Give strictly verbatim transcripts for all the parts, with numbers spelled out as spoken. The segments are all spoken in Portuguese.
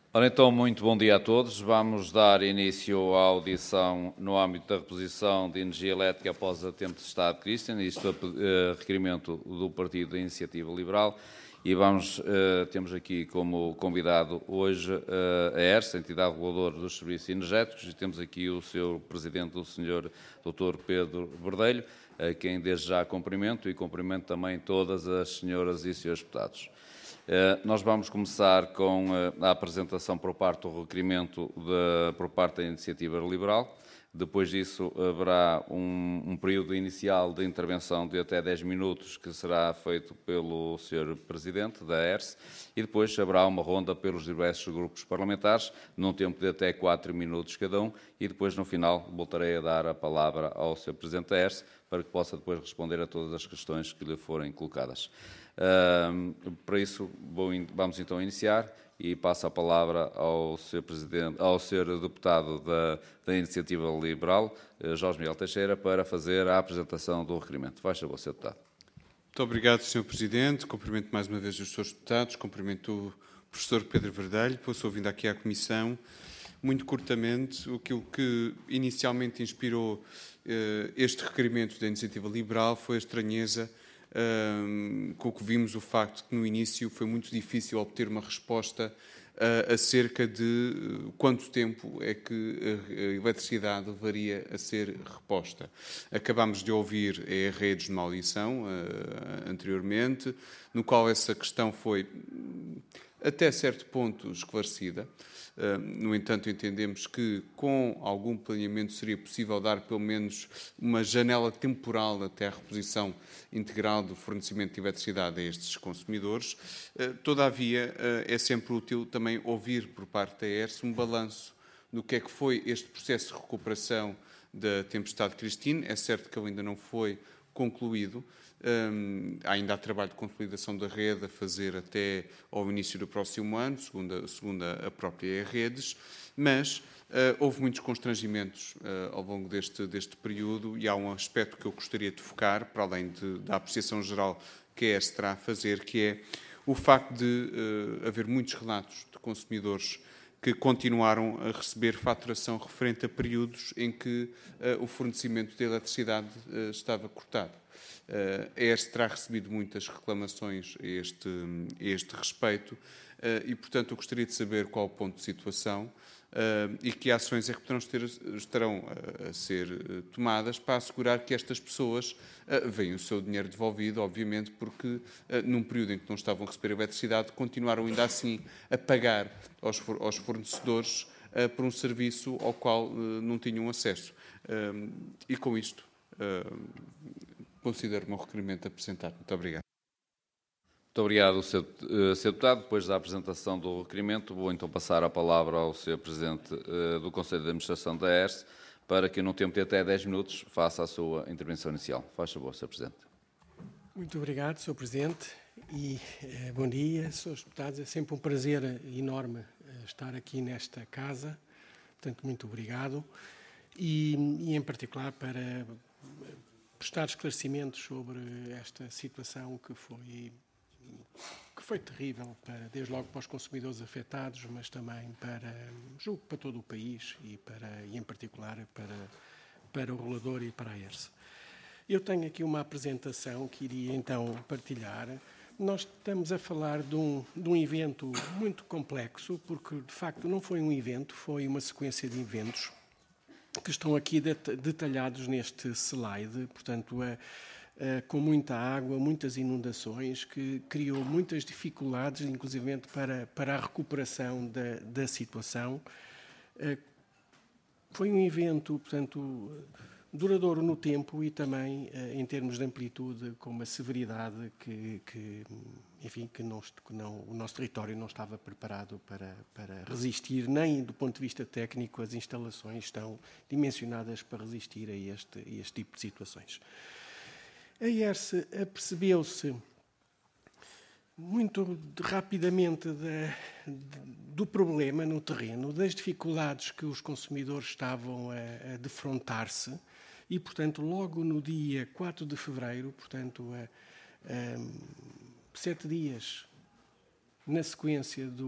Ora então, muito bom dia a todos. Vamos dar início à audição no âmbito da reposição de energia elétrica após a tempestade Christian, isto a uh, requerimento do Partido da Iniciativa Liberal, e vamos, uh, temos aqui como convidado hoje uh, a E R S, a Entidade Reguladora dos Serviços Energéticos, e temos aqui o seu Presidente, o senhor doutor Pedro Verdelho, a quem desde já cumprimento e cumprimento também todas as senhoras e senhores deputados. Nós vamos começar com a apresentação por parte do requerimento de, por parte da Iniciativa Liberal. Depois disso, haverá um, um período inicial de intervenção de até dez minutos, que será feito pelo senhor Presidente da E R S, e depois haverá uma ronda pelos diversos grupos parlamentares, num tempo de até quatro minutos cada um, e depois, no final, voltarei a dar a palavra ao senhor Presidente da E R S, para que possa depois responder a todas as questões que lhe forem colocadas. Uh, para isso, vou, vamos então iniciar e passo a palavra ao senhor Presidente, ao senhor Deputado da, da Iniciativa Liberal, Jorge Miguel Teixeira, para fazer a apresentação do requerimento. Faz favor, senhor Deputado. Muito obrigado, senhor Presidente. Cumprimento mais uma vez os senhores deputados, cumprimento o professor Pedro Verdelho, por sua vinda aqui à Comissão. Muito curtamente, aquilo que inicialmente inspirou eh, este requerimento da Iniciativa Liberal foi a estranheza Um, com o que vimos o facto que no início foi muito difícil obter uma resposta uh, acerca de uh, quanto tempo é que a, a eletricidade levaria a ser reposta. Acabámos de ouvir a redes numa audição uh, anteriormente, no qual essa questão foi até certo ponto esclarecida. Uh, no entanto, entendemos que com algum planeamento seria possível dar pelo menos uma janela temporal até a reposição integral do fornecimento de eletricidade a estes consumidores. Uh, todavia, uh, é sempre útil também ouvir por parte da E R S um balanço do que é que foi este processo de recuperação da tempestade Christine. É certo que ele ainda não foi concluído. Um, ainda há trabalho de consolidação da rede a fazer até ao início do próximo ano, segundo, segundo a própria Redes, mas uh, houve muitos constrangimentos uh, ao longo deste, deste período e há um aspecto que eu gostaria de focar, para além de, da apreciação geral que a E R S terá a fazer, que é o facto de uh, haver muitos relatos de consumidores que continuaram a receber faturação referente a períodos em que uh, o fornecimento de eletricidade uh, estava cortado. Uh, a E R S terá recebido muitas reclamações a este, a este respeito uh, e, portanto, eu gostaria de saber qual o ponto de situação uh, e que ações é que poderão ter, estarão a, a ser uh, tomadas para assegurar que estas pessoas uh, veem o seu dinheiro devolvido, obviamente, porque uh, num período em que não estavam a receber eletricidade, continuaram ainda assim a pagar aos, aos fornecedores uh, por um serviço ao qual uh, não tinham acesso. Uh, e com isto, uh, considero o meu requerimento apresentado. Muito obrigado. Muito obrigado, senhor Deputado. Depois da apresentação do requerimento, vou então passar a palavra ao senhor Presidente uh, do Conselho de Administração da E R S, para que, num tempo de até dez minutos, faça a sua intervenção inicial. Faz favor, senhor Presidente. Muito obrigado, senhor Presidente, e eh, bom dia, senhores deputados. É sempre um prazer enorme eh, estar aqui nesta casa, portanto, muito obrigado. E, e em particular, para prestar esclarecimentos sobre esta situação que foi, que foi terrível, para, desde logo para os consumidores afetados, mas também para, julgo, para todo o país e, para, e em particular para, para o regulador e para a E R S. Eu tenho aqui uma apresentação que iria então partilhar. Nós estamos a falar de um, de um evento muito complexo, porque de facto não foi um evento, foi uma sequência de eventos que estão aqui detalhados neste slide, portanto, a, a, com muita água, muitas inundações, que criou muitas dificuldades, inclusive para, para a recuperação da, da situação. Foi um evento, portanto, duradouro no tempo e também em termos de amplitude, com uma severidade que, que enfim, que, não, que não, o nosso território não estava preparado para, para resistir, nem do ponto de vista técnico as instalações estão dimensionadas para resistir a este, a este tipo de situações. A E R S apercebeu-se muito rapidamente de, de, do problema no terreno, das dificuldades que os consumidores estavam a, a defrontar-se e, portanto, logo no dia quatro de fevereiro, portanto, a, a, sete dias na sequência do,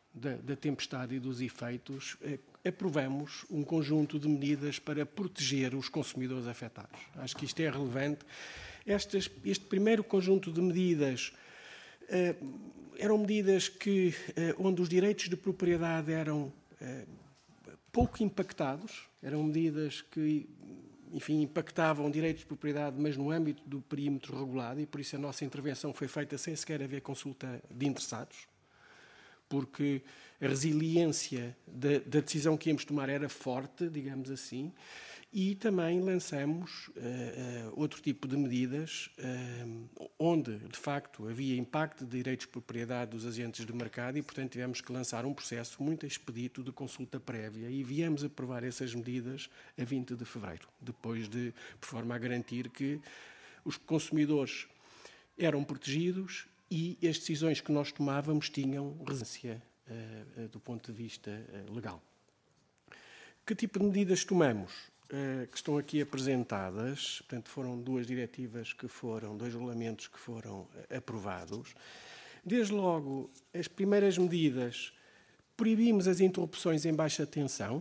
da, da tempestade e dos efeitos, aprovamos um conjunto de medidas para proteger os consumidores afetados. Acho que isto é relevante. Estas, este primeiro conjunto de medidas uh, eram medidas que, uh, onde os direitos de propriedade eram uh, pouco impactados, eram medidas que, enfim, impactavam direitos de propriedade, mas no âmbito do perímetro regulado, e por isso a nossa intervenção foi feita sem sequer haver consulta de interessados, porque a resiliência da, da decisão que íamos tomar era forte, digamos assim, e também lançamos uh, uh, outro tipo de medidas uh, onde, de facto, havia impacto de direitos de propriedade dos agentes de mercado e, portanto, tivemos que lançar um processo muito expedito de consulta prévia e viemos aprovar essas medidas a vinte de fevereiro, depois de, por forma a garantir que os consumidores eram protegidos e as decisões que nós tomávamos tinham resistência uh, uh, do ponto de vista uh, legal. Que tipo de medidas tomamos? Uh, que estão aqui apresentadas, portanto, foram duas diretivas que foram, dois regulamentos que foram uh, aprovados. Desde logo, as primeiras medidas, proibimos as interrupções em baixa tensão,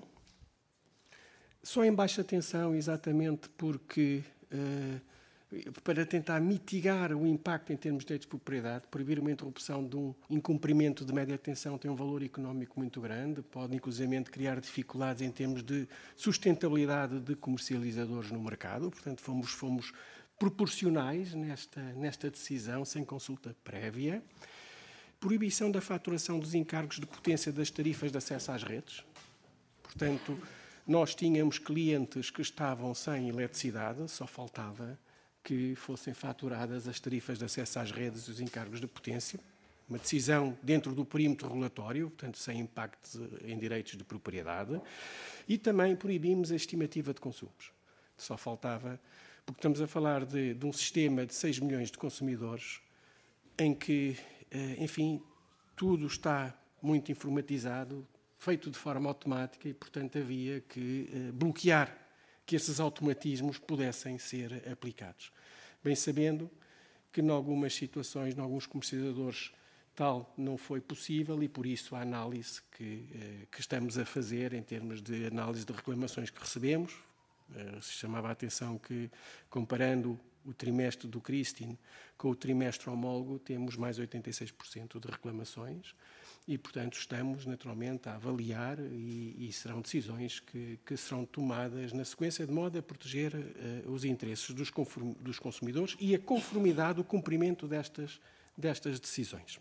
só em baixa tensão exatamente porque, uh, para tentar mitigar o impacto em termos de direitos de propriedade, proibir uma interrupção de um incumprimento de média tensão tem um valor económico muito grande, pode inclusivamente criar dificuldades em termos de sustentabilidade de comercializadores no mercado, portanto fomos, fomos proporcionais nesta, nesta decisão, sem consulta prévia. Proibição da faturação dos encargos de potência das tarifas de acesso às redes, portanto nós tínhamos clientes que estavam sem eletricidade, só faltava que fossem faturadas as tarifas de acesso às redes e os encargos de potência. Uma decisão dentro do perímetro regulatório, portanto, sem impacto em direitos de propriedade. E também proibimos a estimativa de consumos. Só faltava, porque estamos a falar de, de um sistema de seis milhões de consumidores em que, enfim, tudo está muito informatizado, feito de forma automática e, portanto, havia que bloquear que esses automatismos pudessem ser aplicados. Bem sabendo que, em algumas situações, em alguns comercializadores, tal não foi possível e, por isso, a análise que, que estamos a fazer em termos de análise de reclamações que recebemos, se chamava a atenção que, comparando o trimestre do Christine com o trimestre homólogo, temos mais oitenta e seis por cento de reclamações. E, portanto, estamos naturalmente a avaliar e, e serão decisões que, que serão tomadas na sequência de modo a proteger uh, os interesses dos, conform, dos consumidores e a conformidade, o cumprimento destas, destas decisões.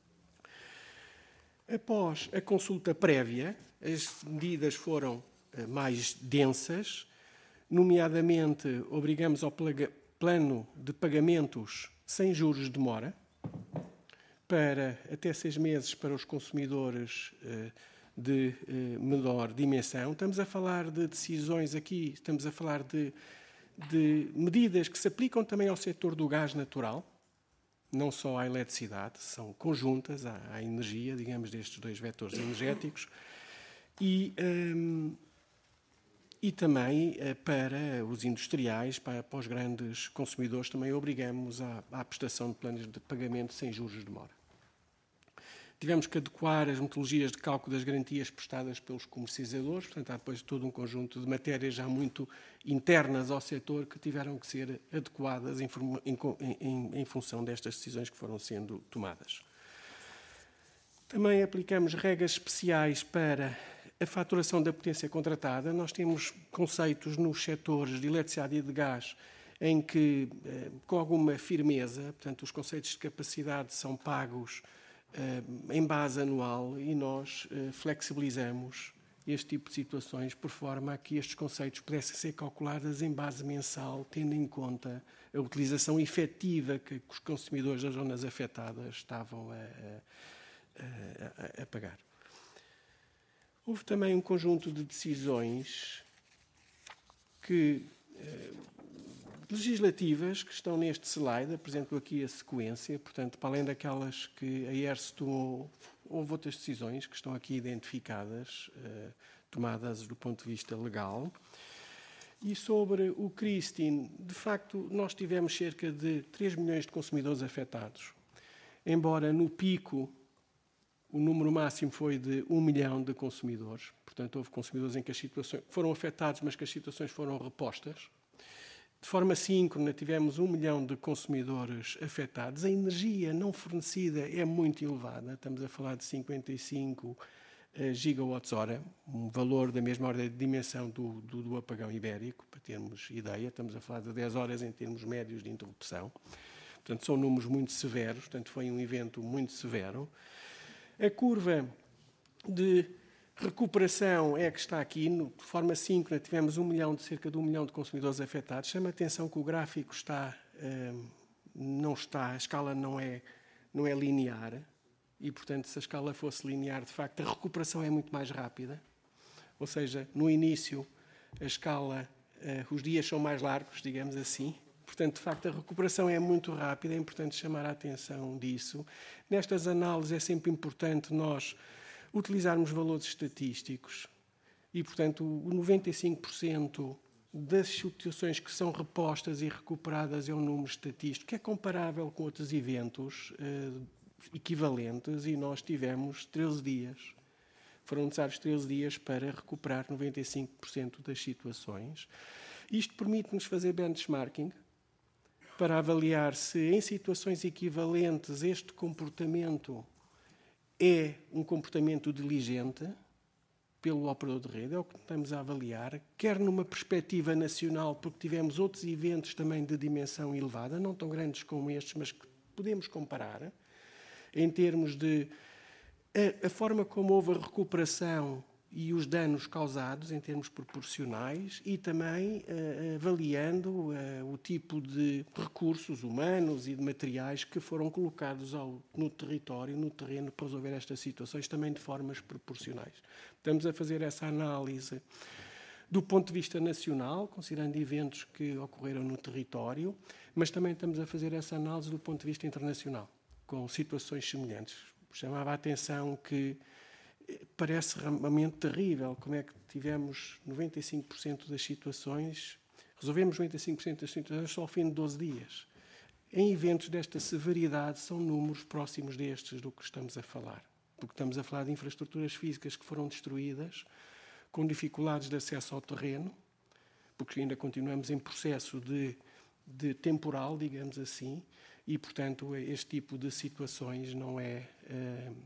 Após a consulta prévia, as medidas foram uh, mais densas, nomeadamente obrigamos ao plano de pagamentos sem juros de mora, para até seis meses para os consumidores uh, de uh, menor dimensão. Estamos a falar de decisões aqui, estamos a falar de, de medidas que se aplicam também ao setor do gás natural, não só à eletricidade, são conjuntas à, à energia, digamos, destes dois vetores energéticos, e, um, e também uh, para os industriais, para, para os grandes consumidores, também obrigamos à, à prestação de planos de pagamento sem juros de mora. Tivemos que adequar as metodologias de cálculo das garantias prestadas pelos comercializadores, portanto, há depois todo um conjunto de matérias já muito internas ao setor que tiveram que ser adequadas em, em, em, em função destas decisões que foram sendo tomadas. Também aplicamos regras especiais para a faturação da potência contratada. Nós temos conceitos nos setores de eletricidade e de gás em que, com alguma firmeza, portanto, os conceitos de capacidade são pagos em base anual e nós flexibilizamos este tipo de situações por forma a que estes conceitos pudessem ser calculados em base mensal, tendo em conta a utilização efetiva que os consumidores das zonas afetadas estavam a, a, a, a pagar. Houve também um conjunto de decisões que legislativas que estão neste slide, apresento aqui a sequência, portanto, para além daquelas que a I E R S tomou, houve outras decisões que estão aqui identificadas, eh, tomadas do ponto de vista legal. E sobre o Christine, de facto, nós tivemos cerca de três milhões de consumidores afetados, embora no pico o número máximo foi de um milhão de consumidores. Portanto, houve consumidores em que as situações foram afetados, mas que as situações foram repostas. De forma síncrona, tivemos um milhão de consumidores afetados. A energia não fornecida é muito elevada. Estamos a falar de cinquenta e cinco gigawatts-hora, um valor da mesma ordem de dimensão do, do, do apagão ibérico, para termos ideia. Estamos a falar de dez horas em termos médios de interrupção. Portanto, são números muito severos. Portanto, foi um evento muito severo. A curva de recuperação é que está aqui. De forma síncrona, tivemos um milhão de, cerca de um milhão de consumidores afetados. Chama a atenção que o gráfico está, não está, a escala não é, não é linear. E, portanto, se a escala fosse linear, de facto, a recuperação é muito mais rápida. Ou seja, no início, a escala, os dias são mais largos, digamos assim. Portanto, de facto, a recuperação é muito rápida. É importante chamar a atenção disso. Nestas análises é sempre importante nós utilizarmos valores estatísticos e, portanto, o noventa e cinco por cento das situações que são repostas e recuperadas é um número estatístico que é comparável com outros eventos eh, equivalentes, e nós tivemos treze dias. Foram necessários treze dias para recuperar noventa e cinco por cento das situações. Isto permite-nos fazer benchmarking para avaliar se em situações equivalentes este comportamento é um comportamento diligente pelo operador de rede. É o que estamos a avaliar, quer numa perspectiva nacional, porque tivemos outros eventos também de dimensão elevada, não tão grandes como estes, mas que podemos comparar, em termos de a, a forma como houve a recuperação e os danos causados em termos proporcionais, e também uh, avaliando uh, o tipo de recursos humanos e de materiais que foram colocados ao, no território, no terreno, para resolver estas situações, também de formas proporcionais. Estamos a fazer essa análise do ponto de vista nacional, considerando eventos que ocorreram no território, mas também estamos a fazer essa análise do ponto de vista internacional, com situações semelhantes. Chamava a atenção que parece realmente terrível como é que tivemos noventa e cinco por cento das situações, resolvemos noventa e cinco por cento das situações só ao fim de doze dias. Em eventos desta severidade, são números próximos destes do que estamos a falar, porque estamos a falar de infraestruturas físicas que foram destruídas, com dificuldades de acesso ao terreno, porque ainda continuamos em processo de, de temporal, digamos assim, e, portanto, este tipo de situações não é... Uh,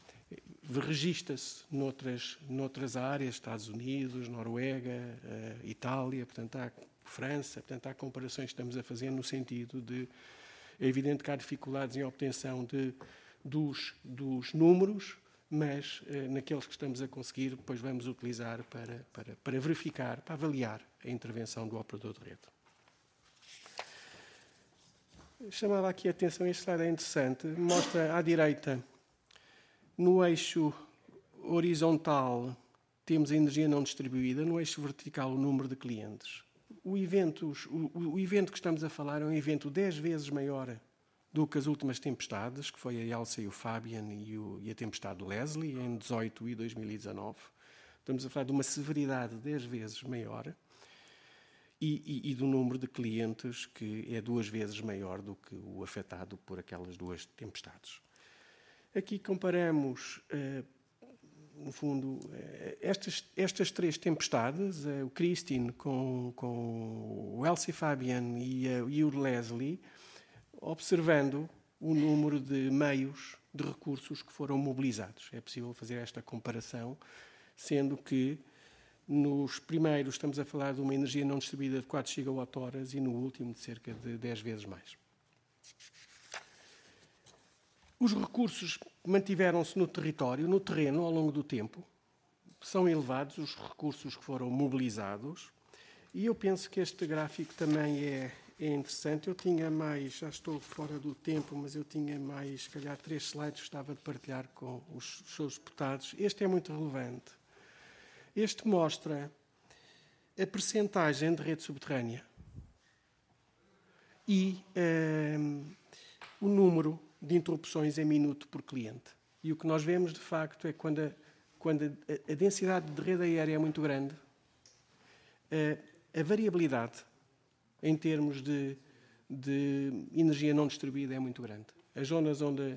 registra-se noutras, noutras áreas, Estados Unidos, Noruega, uh, Itália, portanto, há França, portanto, há comparações que estamos a fazer no sentido de... É evidente que há dificuldades em obtenção de, dos, dos números, mas uh, naqueles que estamos a conseguir, depois vamos utilizar para, para, para verificar, para avaliar a intervenção do operador de rede. Chamava aqui a atenção, este slide é interessante, mostra à direita, no eixo horizontal, temos a energia não distribuída, no eixo vertical, o número de clientes. O evento, o, o evento que estamos a falar é um evento dez vezes maior do que as últimas tempestades, que foi a Elsa e o Fabian e, o, e a tempestade Leslie, em dezoito e dois mil e dezanove. Estamos a falar de uma severidade dez vezes maior e, e, e do número de clientes que é duas vezes maior do que o afetado por aquelas duas tempestades. Aqui comparamos, no fundo, estas, estas três tempestades, o Christine com, com o Elsie Fabian e, e o Leslie, observando o número de meios de recursos que foram mobilizados. É possível fazer esta comparação, sendo que nos primeiros estamos a falar de uma energia não distribuída de quatro gigawatts-horas e no último de cerca de dez vezes mais. Os recursos mantiveram-se no território, no terreno, ao longo do tempo. São elevados os recursos que foram mobilizados. E eu penso que este gráfico também é, é interessante. Eu tinha mais, já estou fora do tempo, mas eu tinha mais, se calhar, três slides que gostava de partilhar com os seus deputados. Este é muito relevante. Este mostra a percentagem de rede subterrânea e um, o número de interrupções em minuto por cliente. E o que nós vemos, de facto, é quando a, quando a, a densidade de rede aérea é muito grande, a, a variabilidade em termos de, de energia não distribuída é muito grande. As zonas onde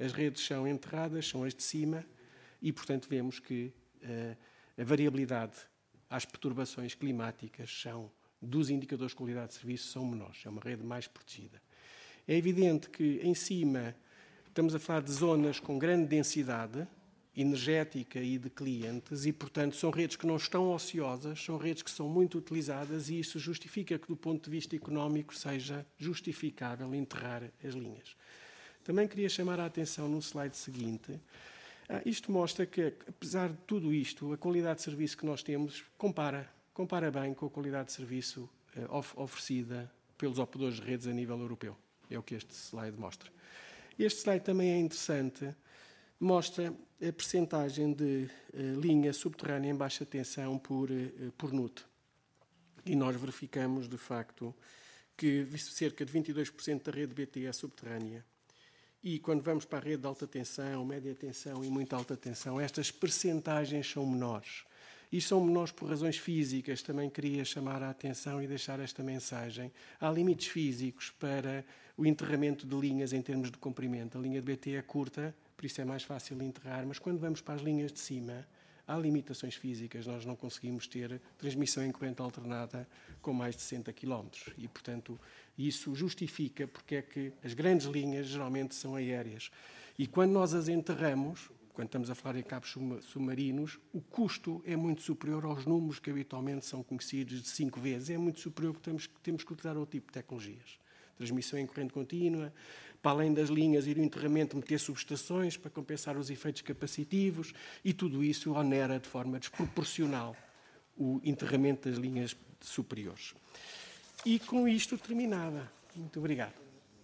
as redes são enterradas, são as de cima, e, portanto, vemos que uh, a variabilidade às perturbações climáticas são, dos indicadores de qualidade de serviço são menores. É uma rede mais protegida. É evidente que, em cima, estamos a falar de zonas com grande densidade energética e de clientes e, portanto, são redes que não estão ociosas, são redes que são muito utilizadas e isso justifica que, do ponto de vista económico, seja justificável enterrar as linhas. Também queria chamar a atenção no slide seguinte. Ah, isto mostra que, apesar de tudo isto, a qualidade de serviço que nós temos compara, compara bem com a qualidade de serviço eh, of, oferecida pelos operadores de redes a nível europeu. É o que este slide mostra. Este slide também é interessante, mostra a percentagem de uh, linha subterrânea em baixa tensão por, uh, por N U T. E nós verificamos, de facto, que cerca de vinte e dois por cento da rede B T é subterrânea. E quando vamos para a rede de alta tensão, média tensão e muita alta tensão, estas percentagens são menores. E são menores por razões físicas. Também queria chamar a atenção e deixar esta mensagem. Há limites físicos para o enterramento de linhas em termos de comprimento. A linha de B T é curta, por isso é mais fácil de enterrar, mas quando vamos para as linhas de cima, há limitações físicas. Nós não conseguimos ter transmissão em corrente alternada com mais de sessenta quilómetros. E, portanto, isso justifica porque é que as grandes linhas geralmente são aéreas. E quando nós as enterramos, quando estamos a falar em cabos submarinos, o custo é muito superior aos números que habitualmente são conhecidos de cinco vezes. É muito superior porque temos, temos que utilizar outro tipo de tecnologias. Transmissão em corrente contínua, para além das linhas e do enterramento, meter subestações para compensar os efeitos capacitivos e tudo isso onera de forma desproporcional o enterramento das linhas superiores. E com isto terminada. Muito obrigado.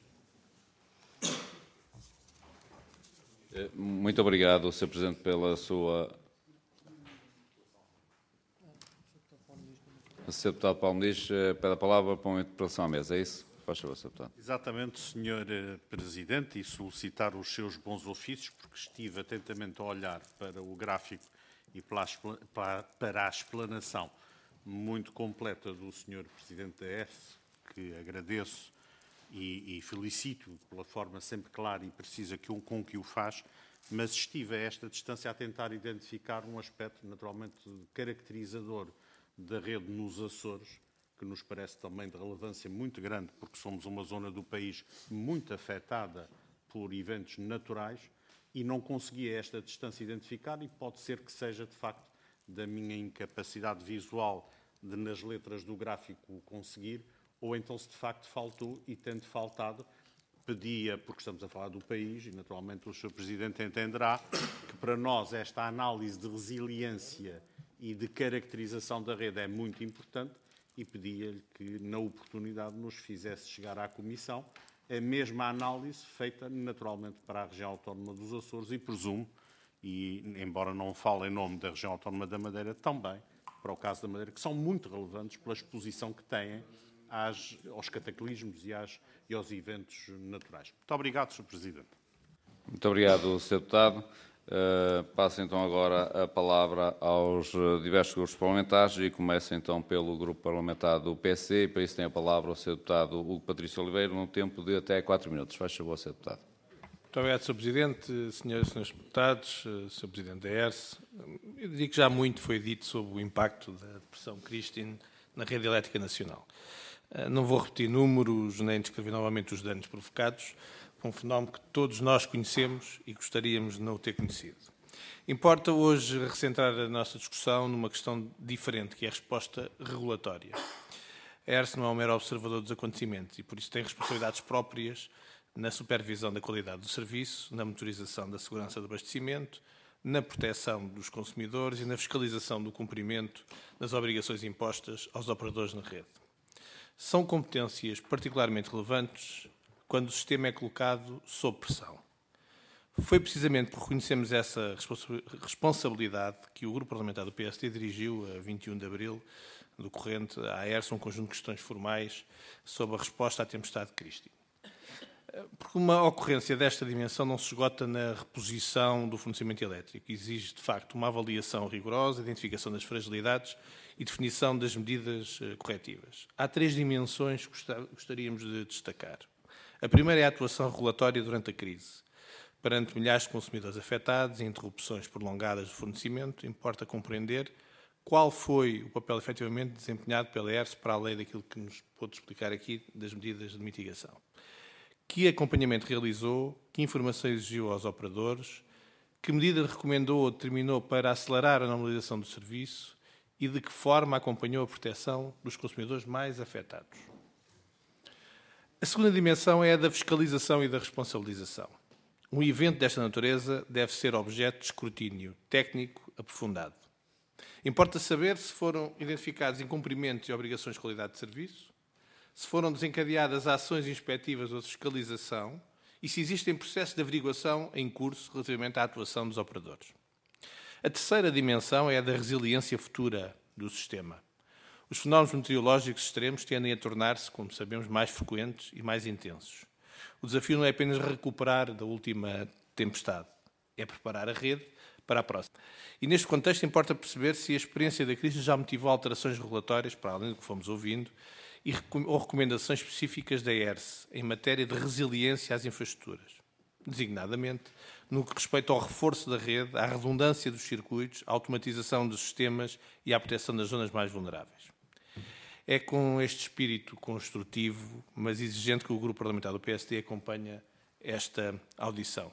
Muito obrigado, senhor Presidente, pela sua... O senhor Deputado Paulo Muniz pede a palavra para uma interpelação à mesa, é isso? Faz favor, senhor Deputado. Exatamente, senhor Presidente, e solicitar os seus bons ofícios, porque estive atentamente a olhar para o gráfico e para a explanação muito completa do senhor Presidente da E S, que agradeço e, e felicito pela forma sempre clara e precisa que, com que o faz, mas estive a esta distância a tentar identificar um aspecto naturalmente caracterizador da rede nos Açores, que nos parece também de relevância muito grande, porque somos uma zona do país muito afetada por eventos naturais e não consegui a esta distância identificar e pode ser que seja, de facto, da minha incapacidade visual de, nas letras do gráfico, o conseguir, ou então se de facto faltou e tendo faltado, pedia, porque estamos a falar do país e naturalmente o senhor Presidente entenderá que para nós esta análise de resiliência e de caracterização da rede é muito importante, e pedia-lhe que, na oportunidade, nos fizesse chegar à Comissão a mesma análise feita, naturalmente, para a região autónoma dos Açores e, presumo, e embora não fale em nome da região autónoma da Madeira, também para o caso da Madeira, que são muito relevantes pela exposição que têm às, aos cataclismos e, às, e aos eventos naturais. Muito obrigado, senhor Presidente. Muito obrigado, senhor Deputado. Uh, passo então agora a palavra aos diversos grupos parlamentares e começo então pelo grupo parlamentar do P S D e para isso tem a palavra o senhor Deputado Hugo Patrício Oliveira num tempo de até quatro minutos. Faz favor, senhor Deputado. Muito obrigado, senhor Presidente, senhoras e senhores deputados, senhor Presidente da E R S. Eu diria que já muito foi dito sobre o impacto da depressão Christine na rede elétrica nacional. Não vou repetir números nem descrever novamente os danos provocados, um fenómeno que todos nós conhecemos e gostaríamos de não o ter conhecido. Importa hoje recentrar a nossa discussão numa questão diferente, que é a resposta regulatória. A E R S não é um mero observador dos acontecimentos e, por isso, tem responsabilidades próprias na supervisão da qualidade do serviço, na monitorização da segurança do abastecimento, na proteção dos consumidores e na fiscalização do cumprimento das obrigações impostas aos operadores na rede. São competências particularmente relevantes quando o sistema é colocado sob pressão. Foi precisamente por reconhecermos essa responsabilidade que o Grupo Parlamentar do P S D dirigiu, a vinte e um de abril do corrente, à E R S um conjunto de questões formais sobre a resposta à tempestade Christine. Porque uma ocorrência desta dimensão não se esgota na reposição do fornecimento elétrico. Exige, de facto, uma avaliação rigorosa, identificação das fragilidades e definição das medidas corretivas. Há três dimensões que gostaríamos de destacar. A primeira é a atuação regulatória durante a crise. Perante milhares de consumidores afetados e interrupções prolongadas do fornecimento, importa compreender qual foi o papel efetivamente desempenhado pela E R S para além daquilo que nos pôde explicar aqui das medidas de mitigação. Que acompanhamento realizou, que informação exigiu aos operadores, que medida recomendou ou determinou para acelerar a normalização do serviço e de que forma acompanhou a proteção dos consumidores mais afetados. A segunda dimensão é a da fiscalização e da responsabilização. Um evento desta natureza deve ser objeto de escrutínio técnico aprofundado. Importa saber se foram identificados incumprimentos e obrigações de qualidade de serviço, se foram desencadeadas ações inspectivas ou de fiscalização e se existem processos de averiguação em curso relativamente à atuação dos operadores. A terceira dimensão é a da resiliência futura do sistema. Os fenómenos meteorológicos extremos tendem a tornar-se, como sabemos, mais frequentes e mais intensos. O desafio não é apenas recuperar da última tempestade, é preparar a rede para a próxima. E neste contexto importa perceber se a experiência da crise já motivou alterações regulatórias, para além do que fomos ouvindo, e, ou recomendações específicas da E R S em matéria de resiliência às infraestruturas, designadamente no que respeita ao reforço da rede, à redundância dos circuitos, à automatização dos sistemas e à proteção das zonas mais vulneráveis. É com este espírito construtivo, mas exigente, que o Grupo Parlamentar do P S D acompanha esta audição.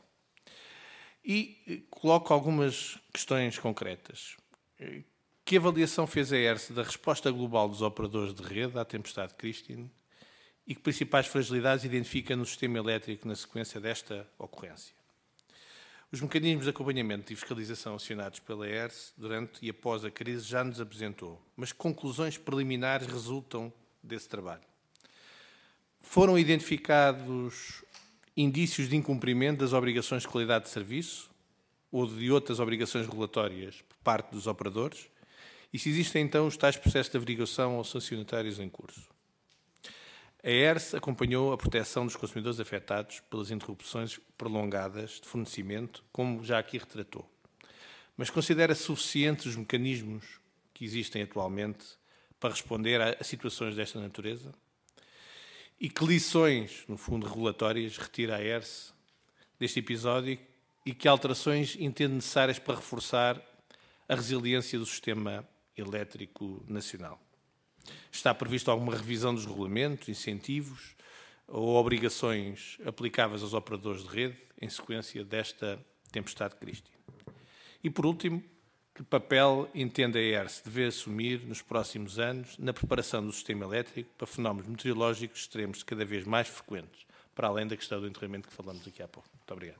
E coloco algumas questões concretas. Que avaliação fez a E R S da resposta global dos operadores de rede à tempestade Christine e que principais fragilidades identifica no sistema elétrico na sequência desta ocorrência? Os mecanismos de acompanhamento e fiscalização acionados pela E R S durante e após a crise já nos apresentou, mas que conclusões preliminares resultam desse trabalho? Foram identificados indícios de incumprimento das obrigações de qualidade de serviço ou de outras obrigações regulatórias por parte dos operadores? E se existem, então, os tais processos de averiguação ou sancionatórios em curso? A E R S acompanhou a proteção dos consumidores afetados pelas interrupções prolongadas de fornecimento, como já aqui retratou. Mas considera suficientes os mecanismos que existem atualmente para responder a situações desta natureza? E que lições, no fundo, regulatórias retira a E R S deste episódio e que alterações entende necessárias para reforçar a resiliência do sistema elétrico nacional? Está prevista alguma revisão dos regulamentos, incentivos ou obrigações aplicáveis aos operadores de rede em sequência desta tempestade Christine? E, por último, que papel entende a E R S dever assumir nos próximos anos na preparação do sistema elétrico para fenómenos meteorológicos extremos cada vez mais frequentes, para além da questão do enterramento que falamos aqui há pouco? Muito obrigado.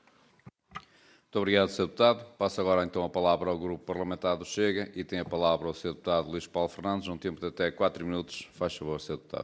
Muito obrigado, senhor Deputado. Passo agora então a palavra ao Grupo Parlamentar do Chega e tem a palavra o senhor Deputado Luís Paulo Fernandes, um tempo de até quatro minutos. Faz favor, senhor Deputado.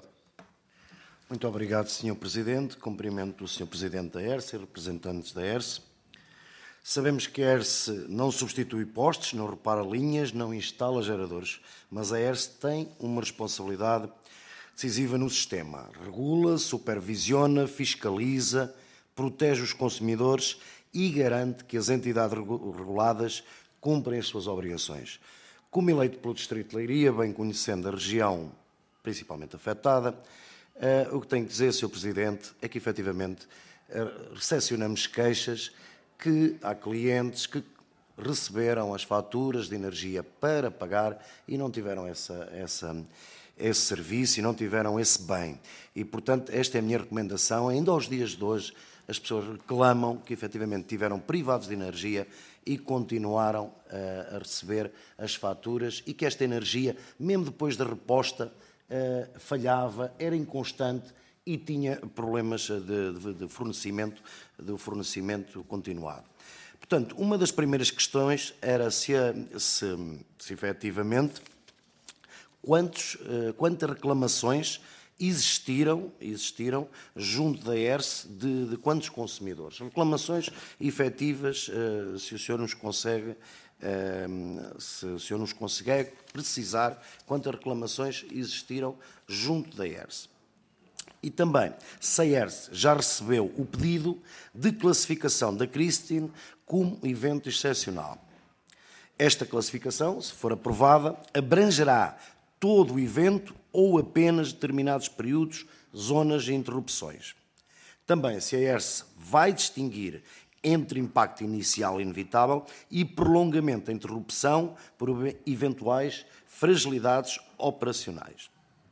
Muito obrigado, senhor Presidente. Cumprimento o senhor Presidente da E R S e representantes da E R S. Sabemos que a E R S não substitui postes, não repara linhas, não instala geradores, mas a E R S tem uma responsabilidade decisiva no sistema. Regula, supervisiona, fiscaliza, protege os consumidores e garante que as entidades reguladas cumprem as suas obrigações. Como eleito pelo Distrito de Leiria, bem conhecendo a região principalmente afetada, uh, o que tenho que dizer, senhor Presidente, é que efetivamente uh, recepcionamos queixas que há clientes que receberam as faturas de energia para pagar e não tiveram essa, essa, esse serviço e não tiveram esse bem. E, portanto, esta é a minha recomendação. Ainda aos dias de hoje, as pessoas reclamam que efetivamente tiveram privados de energia e continuaram uh, a receber as faturas e que esta energia, mesmo depois da reposta, uh, falhava, era inconstante e tinha problemas de, de, de fornecimento, de fornecimento continuado. Portanto, uma das primeiras questões era se, se, se efetivamente quantos, uh, quantas reclamações Existiram, existiram junto da E R S de, de quantos consumidores? Reclamações efetivas, uh, se o senhor nos consegue, uh, se o senhor nos consegue precisar quantas reclamações existiram junto da E R S. E também, se a E R S já recebeu o pedido de classificação da Christine como evento excepcional. Esta classificação, se for aprovada, abrangerá todo o evento ou apenas determinados períodos, zonas e interrupções. Também, se a E R S vai distinguir entre impacto inicial inevitável e prolongamento da interrupção por eventuais fragilidades operacionais.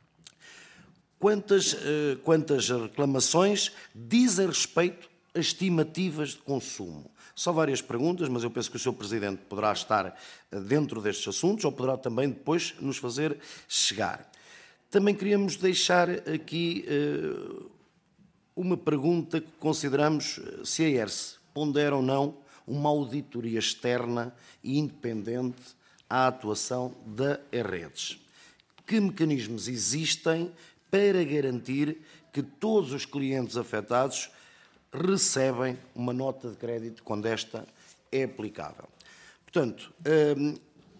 Quantas, quantas reclamações dizem respeito a estimativas de consumo? Só várias perguntas, mas eu penso que o senhor Presidente poderá estar dentro destes assuntos ou poderá também depois nos fazer chegar. Também queríamos deixar aqui uh, uma pergunta que consideramos se a E R S pondera ou não uma auditoria externa e independente à atuação da Redes. Que mecanismos existem para garantir que todos os clientes afetados recebem uma nota de crédito quando esta é aplicável? Portanto, uh,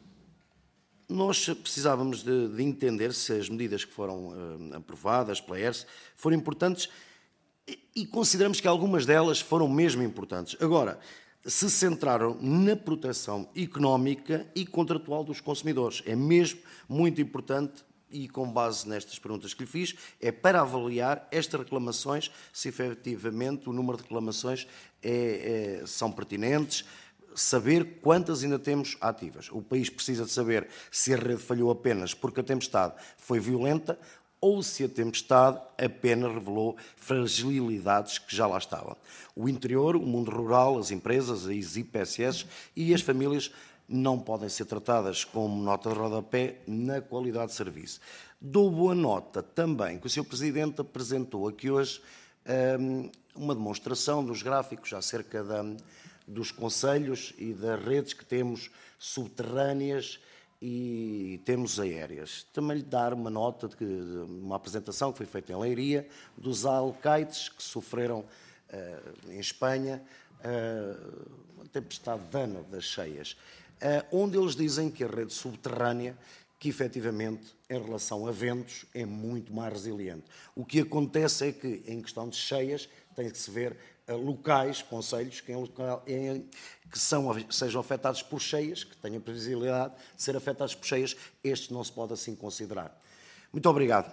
nós precisávamos de, de entender se as medidas que foram uh, aprovadas pela E R S foram importantes e, e consideramos que algumas delas foram mesmo importantes. Agora, se centraram na proteção económica e contratual dos consumidores. É mesmo muito importante e, com base nestas perguntas que lhe fiz, é para avaliar estas reclamações, se efetivamente o número de reclamações é, é, são pertinentes, saber quantas ainda temos ativas. O país precisa de saber se a rede falhou apenas porque a tempestade foi violenta ou se a tempestade apenas revelou fragilidades que já lá estavam. O interior, o mundo rural, as empresas, as I P S S e as famílias não podem ser tratadas como nota de rodapé na qualidade de serviço. Dou boa nota também que o senhor Presidente apresentou aqui hoje um, uma demonstração dos gráficos acerca da, dos concelhos e das redes que temos subterrâneas e temos aéreas. Também lhe dar uma nota, de que, uma apresentação que foi feita em Leiria, dos alcaides que sofreram uh, em Espanha uh, uma tempestade dana das cheias, uh, onde eles dizem que a rede subterrânea, que efetivamente, em relação a ventos, é muito mais resiliente. O que acontece é que, em questão de cheias, tem que se ver uh, locais, concelhos, que, em local, em, que são, sejam afetados por cheias, que tenham a previsibilidade de ser afetados por cheias. Estes não se pode assim considerar. Muito obrigado.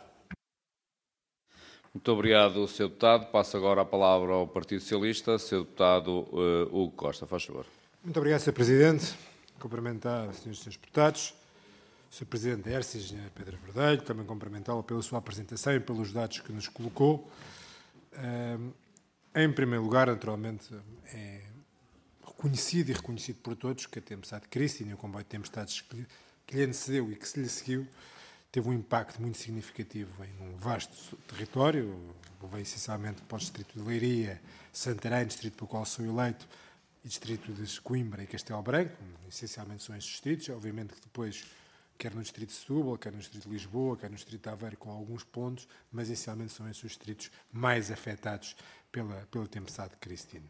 Muito obrigado, senhor Deputado. Passo agora a palavra ao Partido Socialista. senhor Deputado uh, Hugo Costa, faz favor. Muito obrigado, senhor Presidente. Cumprimentar os senhores e senhores deputados. senhor Presidente da E R S, engenheiro Pedro Verdelho, também cumprimentá-lo pela sua apresentação e pelos dados que nos colocou. Em primeiro lugar, naturalmente, é reconhecido e reconhecido por todos que a tempestade Christine e o comboio de tempestades que lhe antecedeu e que se lhe seguiu teve um impacto muito significativo em um vasto território. Levei essencialmente para o distrito de Leiria, Santarém, distrito para o qual sou eleito, e distrito de Coimbra e Castelo Branco. Essencialmente são estes distritos. Obviamente que depois, quer no distrito de Setúbal, quer no distrito de Lisboa, quer no distrito de Aveiro, com alguns pontos, mas essencialmente são esses os distritos mais afetados pela, pela tempestade Christine.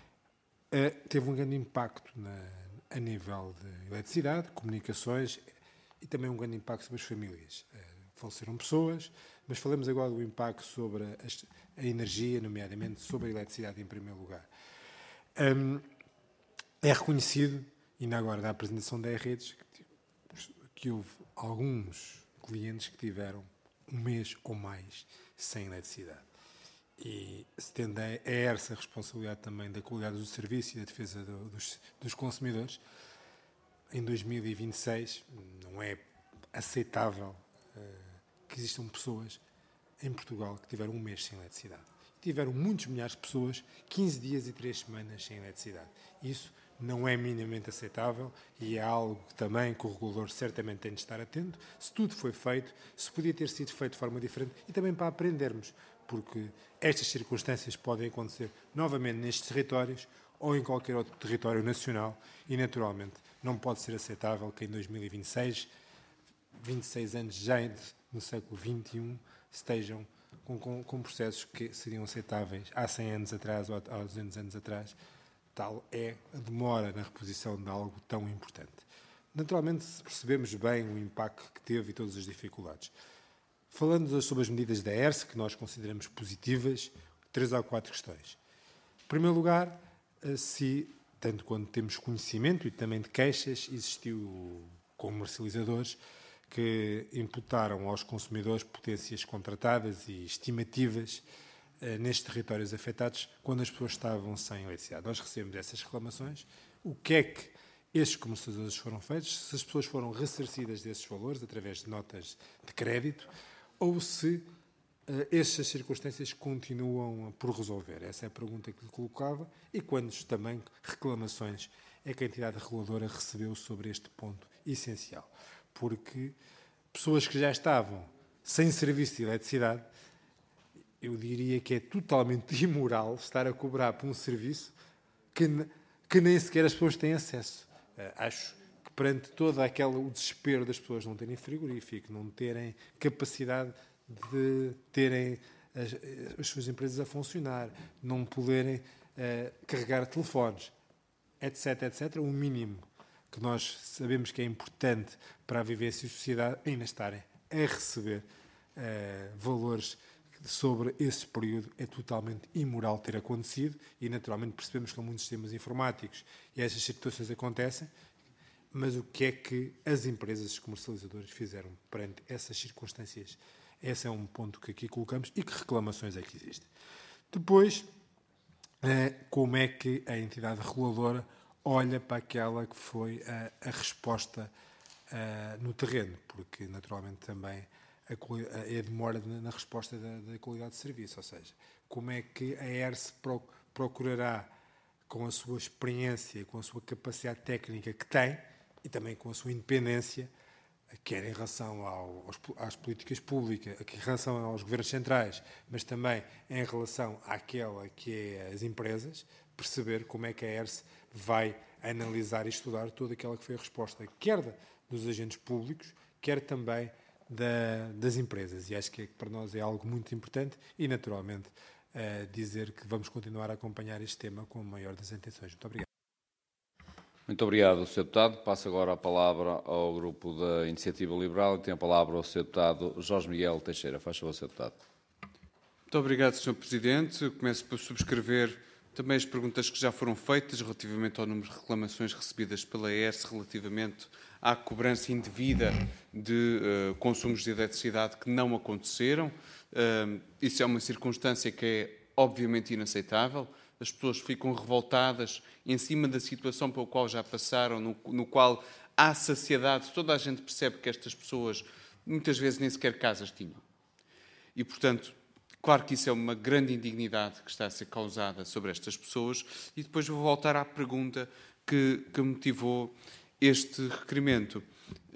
Uh, teve um grande impacto na, a nível de eletricidade, comunicações e também um grande impacto sobre as famílias. Uh, faleceram pessoas, mas falamos agora do impacto sobre a, a energia, nomeadamente sobre a eletricidade em primeiro lugar. Um, é reconhecido, e ainda agora da apresentação da Redes, que houve alguns clientes que tiveram um mês ou mais sem eletricidade. E se tende a E R S a responsabilidade também da qualidade do serviço e da defesa do, dos, dos consumidores, em dois mil e vinte e seis não é aceitável uh, que existam pessoas em Portugal que tiveram um mês sem eletricidade. Tiveram muitos milhares de pessoas, quinze dias e três semanas sem eletricidade. Isso não é minimamente aceitável e é algo que também que o regulador certamente tem de estar atento. Se tudo foi feito, se podia ter sido feito de forma diferente e também para aprendermos, porque estas circunstâncias podem acontecer novamente nestes territórios ou em qualquer outro território nacional e, naturalmente, não pode ser aceitável que em dois mil e vinte e seis, vinte e seis anos já no século vinte e um, estejam com, com, com processos que seriam aceitáveis há cem anos atrás ou há duzentos anos atrás. Tal é a demora na reposição de algo tão importante. Naturalmente, percebemos bem o impacto que teve e todas as dificuldades. Falando sobre as medidas da E R S, que nós consideramos positivas, três ou quatro questões. Em primeiro lugar, se, tanto quando temos conhecimento e também de queixas, existiu comercializadores que imputaram aos consumidores potências contratadas e estimativas nestes territórios afetados quando as pessoas estavam sem eletricidade. Nós recebemos essas reclamações. O que é que estes comercializadores foram feitos? Se as pessoas foram ressarcidas desses valores através de notas de crédito ou se uh, estas circunstâncias continuam por resolver. Essa é a pergunta que lhe colocava e quantas também reclamações é que a entidade reguladora recebeu sobre este ponto essencial. Porque pessoas que já estavam sem serviço de eletricidade, eu diria que é totalmente imoral estar a cobrar por um serviço que, que nem sequer as pessoas têm acesso. Uh, acho que perante todo aquele, o desespero das pessoas não terem frigorífico, não terem capacidade de terem as, as suas empresas a funcionar, não poderem uh, carregar telefones, etc, etcétera, o mínimo que nós sabemos que é importante para a vivência e a sociedade ainda estarem a receber uh, valores sobre esse período é totalmente imoral ter acontecido e, naturalmente, percebemos que há muitos sistemas informáticos e essas situações acontecem, mas o que é que as empresas, os comercializadores, fizeram perante essas circunstâncias? Esse é um ponto que aqui colocamos e que reclamações é que existem. Depois, como é que a entidade reguladora olha para aquela que foi a, a resposta no terreno, porque, naturalmente, também a, a demora na resposta da, da qualidade de serviço, ou seja, como é que a E R S procurará, com a sua experiência, com a sua capacidade técnica que tem, e também com a sua independência, quer em relação ao, aos, às políticas públicas, em relação aos governos centrais, mas também em relação àquela que é as empresas, perceber como é que a E R S vai analisar e estudar toda aquela que foi a resposta, quer dos agentes públicos, quer também Da, das empresas, e acho que para nós é algo muito importante e, naturalmente, uh, dizer que vamos continuar a acompanhar este tema com a maior das intenções. Muito obrigado. Muito obrigado, senhor Deputado. Passo agora a palavra ao Grupo da Iniciativa Liberal e tem a palavra o senhor Deputado Jorge Miguel Teixeira. Faz favor, senhor Deputado. Muito obrigado, senhor Presidente. Eu começo por subscrever também as perguntas que já foram feitas relativamente ao número de reclamações recebidas pela E R S relativamente à cobrança indevida de uh, consumos de eletricidade que não aconteceram. Uh, isso é uma circunstância que é obviamente inaceitável. As pessoas ficam revoltadas em cima da situação pela qual já passaram, no, no qual há saciedade. Toda a gente percebe que estas pessoas muitas vezes nem sequer casas tinham. E, portanto, claro que isso é uma grande indignidade que está a ser causada sobre estas pessoas. E depois vou voltar à pergunta que, que motivou este requerimento.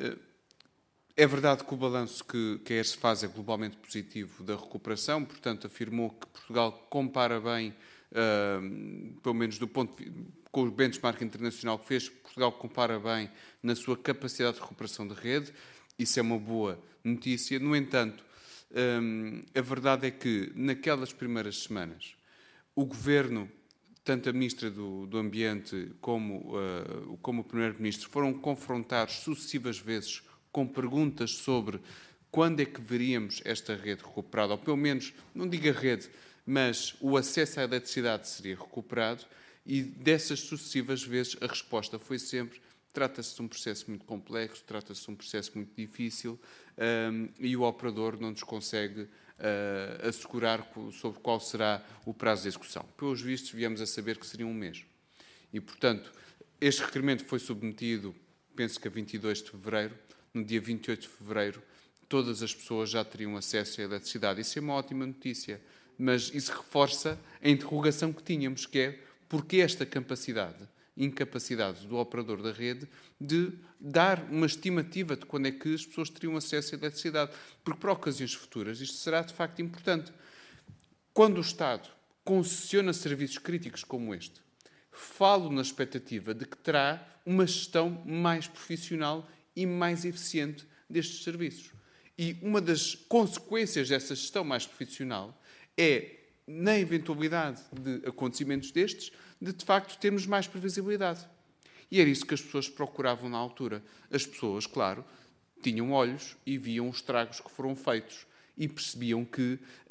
É verdade que o balanço que, que a E R S faz é globalmente positivo da recuperação, portanto, afirmou que Portugal compara bem, uh, pelo menos do ponto de, com o benchmark internacional que fez, Portugal compara bem na sua capacidade de recuperação da rede. Isso é uma boa notícia. No entanto, um, a verdade é que, naquelas primeiras semanas, o Governo, tanto a Ministra do, do Ambiente como, uh, como o Primeiro-Ministro, foram confrontados sucessivas vezes com perguntas sobre quando é que veríamos esta rede recuperada, ou pelo menos, não digo a rede, mas o acesso à eletricidade seria recuperado, e dessas sucessivas vezes a resposta foi sempre: trata-se de um processo muito complexo, trata-se de um processo muito difícil, um, e o operador não nos consegue uh, assegurar sobre qual será o prazo de execução. Pelos vistos, viemos a saber que seria um mês. E, portanto, este requerimento foi submetido, penso que a vinte e dois de fevereiro. No dia vinte e oito de fevereiro, todas as pessoas já teriam acesso à eletricidade. Isso é uma ótima notícia, mas isso reforça a interrogação que tínhamos, que é porque esta capacidade, incapacidade do operador da rede de dar uma estimativa de quando é que as pessoas teriam acesso à eletricidade. Porque para ocasiões futuras isto será de facto importante. Quando o Estado concessiona serviços críticos como este, falo na expectativa de que terá uma gestão mais profissional e mais eficiente destes serviços. E uma das consequências dessa gestão mais profissional é, na eventualidade de acontecimentos destes, de, de facto, termos mais previsibilidade. E era isso que as pessoas procuravam na altura. As pessoas, claro, tinham olhos e viam os estragos que foram feitos e percebiam que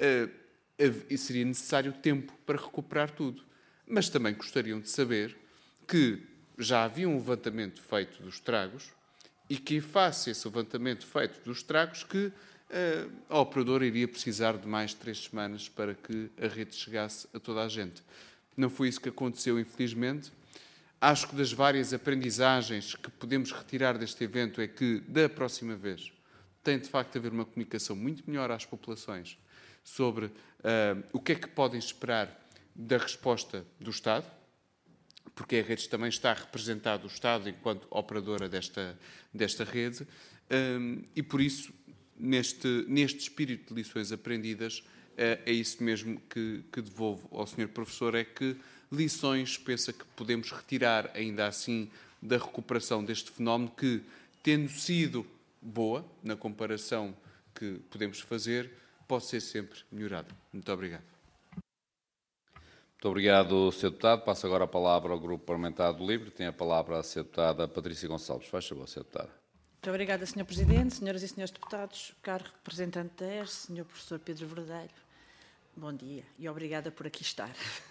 uh, seria necessário tempo para recuperar tudo. Mas também gostariam de saber que já havia um levantamento feito dos estragos e que, face a esse levantamento feito dos estragos, que a operadora iria precisar de mais três semanas para que a rede chegasse a toda a gente. Não foi isso que aconteceu, infelizmente. Acho que das várias aprendizagens que podemos retirar deste evento é que, da próxima vez, tem de facto de haver uma comunicação muito melhor às populações sobre uh, o que é que podem esperar da resposta do Estado, porque a rede também está representado o Estado enquanto operadora desta, desta rede, um, e por isso, neste, neste espírito de lições aprendidas, é, é isso mesmo que, que devolvo ao senhor Professor, é que lições pensa que podemos retirar ainda assim da recuperação deste fenómeno que, tendo sido boa, na comparação que podemos fazer, pode ser sempre melhorada. Muito obrigado. Muito obrigado, senhor Deputado. Passo agora a palavra ao Grupo Parlamentar do Livre. Tem a palavra a senhora Deputada Patrícia Gonçalves. Faz favor, senhora Deputada. Muito obrigada, senhor Presidente, senhoras e senhores deputados, caro representante da E R S, senhor Professor Pedro Verdelho. Bom dia e obrigada por aqui estar.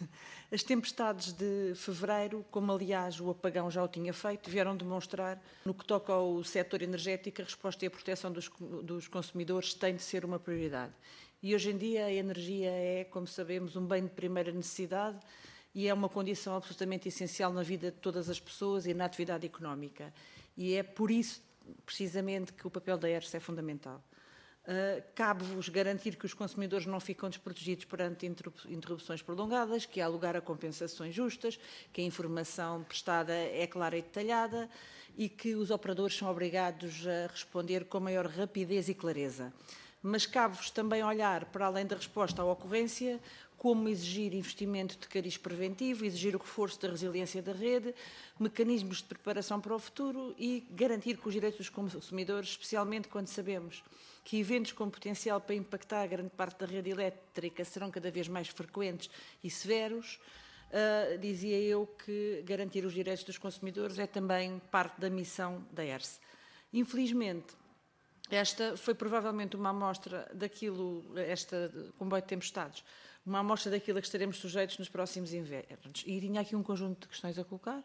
As tempestades de fevereiro, como aliás o apagão já o tinha feito, vieram demonstrar, no que toca ao setor energético, a resposta e a proteção dos, dos consumidores tem de ser uma prioridade. E hoje em dia a energia é, como sabemos, um bem de primeira necessidade e é uma condição absolutamente essencial na vida de todas as pessoas e na atividade económica. E é por isso, precisamente, que o papel da E R S é fundamental. Uh, cabe-vos garantir que os consumidores não ficam desprotegidos perante interrupções prolongadas, que há lugar a compensações justas, que a informação prestada é clara e detalhada e que os operadores são obrigados a responder com maior rapidez e clareza. Mas cabe-vos também olhar, para além da resposta à ocorrência, como exigir investimento de cariz preventivo, exigir o reforço da resiliência da rede, mecanismos de preparação para o futuro e garantir que os direitos dos consumidores, especialmente quando sabemos que eventos com potencial para impactar grande parte da rede elétrica serão cada vez mais frequentes e severos, uh, dizia eu que garantir os direitos dos consumidores é também parte da missão da E R S. Infelizmente, esta foi provavelmente uma amostra daquilo, esta comboio de tempestades, uma amostra daquilo a que estaremos sujeitos nos próximos invernos. E tinha aqui um conjunto de questões a colocar.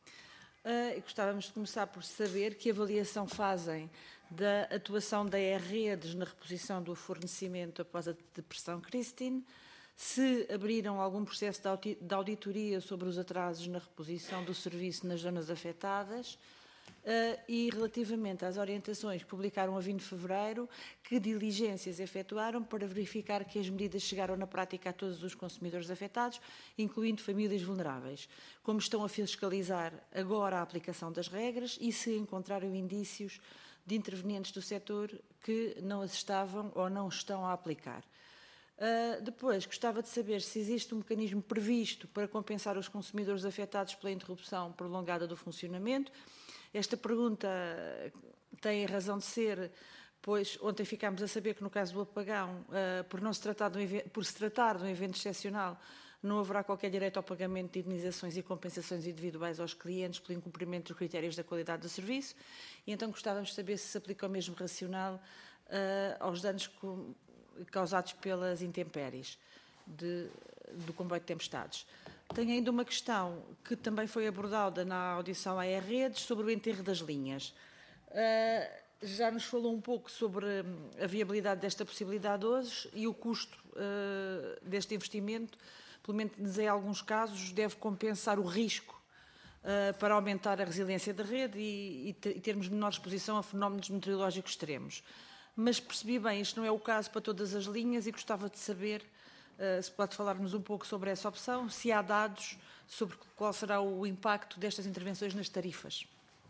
Uh, e gostávamos de começar por saber que avaliação fazem da atuação da E-Redes na reposição do fornecimento após a depressão Christine, se abriram algum processo de auditoria sobre os atrasos na reposição do serviço nas zonas afetadas, Uh, e relativamente às orientações que publicaram a vinte de fevereiro, que diligências efetuaram para verificar que as medidas chegaram na prática a todos os consumidores afetados, incluindo famílias vulneráveis, como estão a fiscalizar agora a aplicação das regras e se encontraram indícios de intervenientes do setor que não as estavam ou não estão a aplicar. Uh, depois, gostava de saber se existe um mecanismo previsto para compensar os consumidores afetados pela interrupção prolongada do funcionamento. Esta pergunta tem a razão de ser, pois ontem ficámos a saber que no caso do apagão, uh, por, não se tratar de um evento, por se tratar de um evento excepcional, não haverá qualquer direito ao pagamento de indenizações e compensações individuais aos clientes pelo incumprimento dos critérios da qualidade do serviço. E então gostávamos de saber se se aplica o mesmo racional uh, aos danos com, causados pelas intempéries de, do comboio de tempestades. Tenho ainda uma questão que também foi abordada na audição à E-Redes sobre o enterro das linhas. Uh, já nos falou um pouco sobre a viabilidade desta possibilidade hoje e o custo uh, deste investimento, pelo menos em alguns casos, deve compensar o risco uh, para aumentar a resiliência da rede e, e, e termos menor exposição a fenómenos meteorológicos extremos. Mas percebi bem, isto não é o caso para todas as linhas e gostava de saber Uh, se pode falar-nos um pouco sobre essa opção, se há dados sobre qual será o impacto destas intervenções nas tarifas.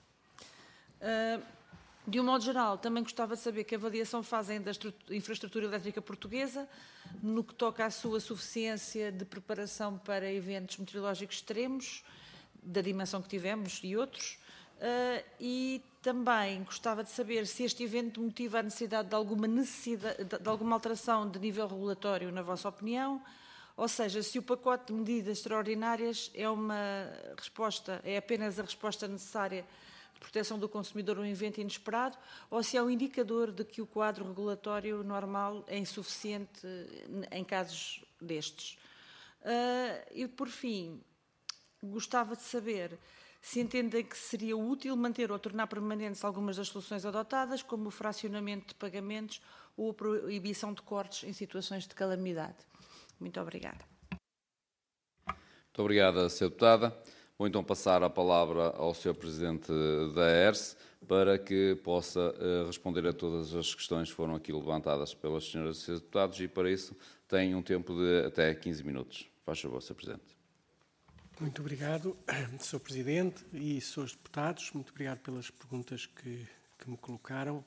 Uh, de um modo geral, também gostava de saber que avaliação fazem da infraestrutura elétrica portuguesa no que toca à sua suficiência de preparação para eventos meteorológicos extremos, da dimensão que tivemos e outros, uh, e também gostava de saber se este evento motiva a necessidade de alguma, necessidade, de alguma alteração de nível regulatório, na vossa opinião, ou seja, se o pacote de medidas extraordinárias é uma resposta, é apenas a resposta necessária de proteção do consumidor a um evento inesperado, ou se é um indicador de que o quadro regulatório normal é insuficiente em casos destes. Uh, e, por fim, gostava de saber se entendem que seria útil manter ou tornar permanentes algumas das soluções adotadas, como o fracionamento de pagamentos ou a proibição de cortes em situações de calamidade. Muito obrigada. Muito obrigada, senhora Deputada. Vou então passar a palavra ao senhor Presidente da E R S para que possa uh, responder a todas as questões que foram aqui levantadas pelas senhoras e senhores deputados e, para isso, tem um tempo de até quinze minutos. Faz favor, senhor Presidente. Muito obrigado, senhor Presidente e senhores deputados. Muito obrigado pelas perguntas que, que me colocaram.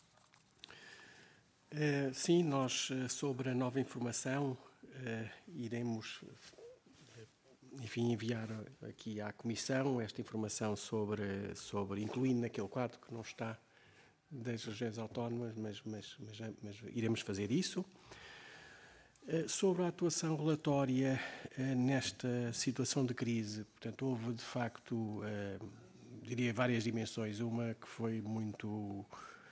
Uh, sim, nós, uh, sobre a nova informação, uh, iremos, enfim, enviar aqui à Comissão esta informação sobre, sobre incluindo naquele quadro que não está das regiões autónomas, mas, mas, mas, mas iremos fazer isso. Sobre a atuação relatória nesta situação de crise, portanto, houve de facto, diria, várias dimensões. Uma que foi muito,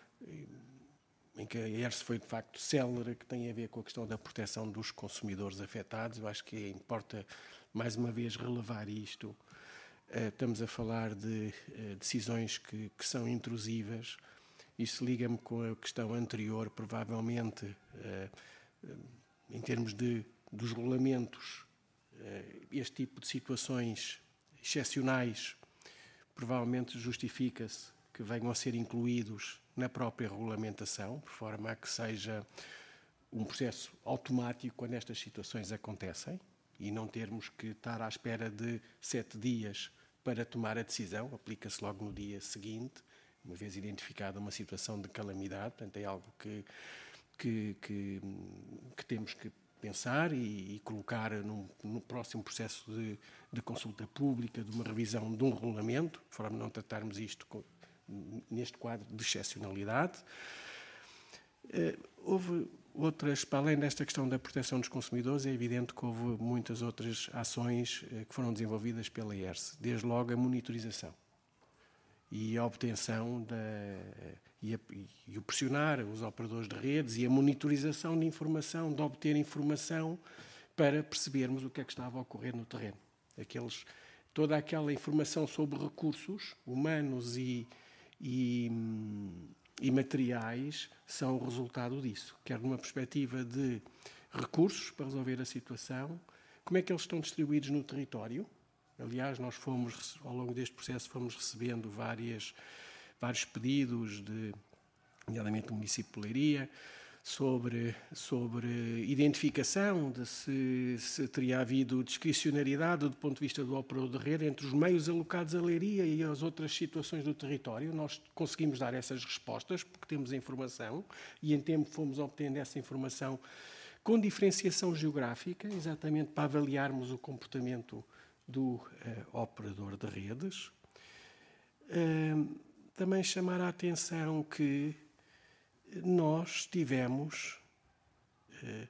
em que a E R S foi de facto célere, que tem a ver com a questão da proteção dos consumidores afetados. Eu acho que importa, mais uma vez, relevar isto. Estamos a falar de decisões que, que são intrusivas. Isso liga-me com a questão anterior, provavelmente, em termos de, dos regulamentos, este tipo de situações excepcionais provavelmente justifica-se que venham a ser incluídos na própria regulamentação, por forma a que seja um processo automático quando estas situações acontecem e não termos que estar à espera de sete dias para tomar a decisão, aplica-se logo no dia seguinte, uma vez identificada uma situação de calamidade. Portanto, é algo que Que, que, que temos que pensar e, e colocar no, no próximo processo de, de consulta pública, de uma revisão de um regulamento, de forma a não tratarmos isto com, neste quadro de excepcionalidade. Uh, houve outras, para além desta questão da proteção dos consumidores, é evidente que houve muitas outras ações uh, que foram desenvolvidas pela E R S, desde logo a monitorização e a obtenção da, e, a, e o pressionar os operadores de redes e a monitorização de informação, de obter informação para percebermos o que é que estava a ocorrer no terreno. Aqueles, toda aquela informação sobre recursos humanos e, e, e materiais são o resultado disso, quer numa perspectiva de recursos para resolver a situação, como é que eles estão distribuídos no território. Aliás, nós fomos, ao longo deste processo, fomos recebendo várias, vários pedidos, de, nomeadamente do município de Leiria, sobre, sobre identificação de se, se teria havido discricionariedade do ponto de vista do operador de rede entre os meios alocados a Leiria e as outras situações do território. Nós conseguimos dar essas respostas porque temos a informação e em tempo fomos obtendo essa informação com diferenciação geográfica, exatamente para avaliarmos o comportamento do uh, operador de redes. Uh, também chamar a atenção que nós tivemos uh,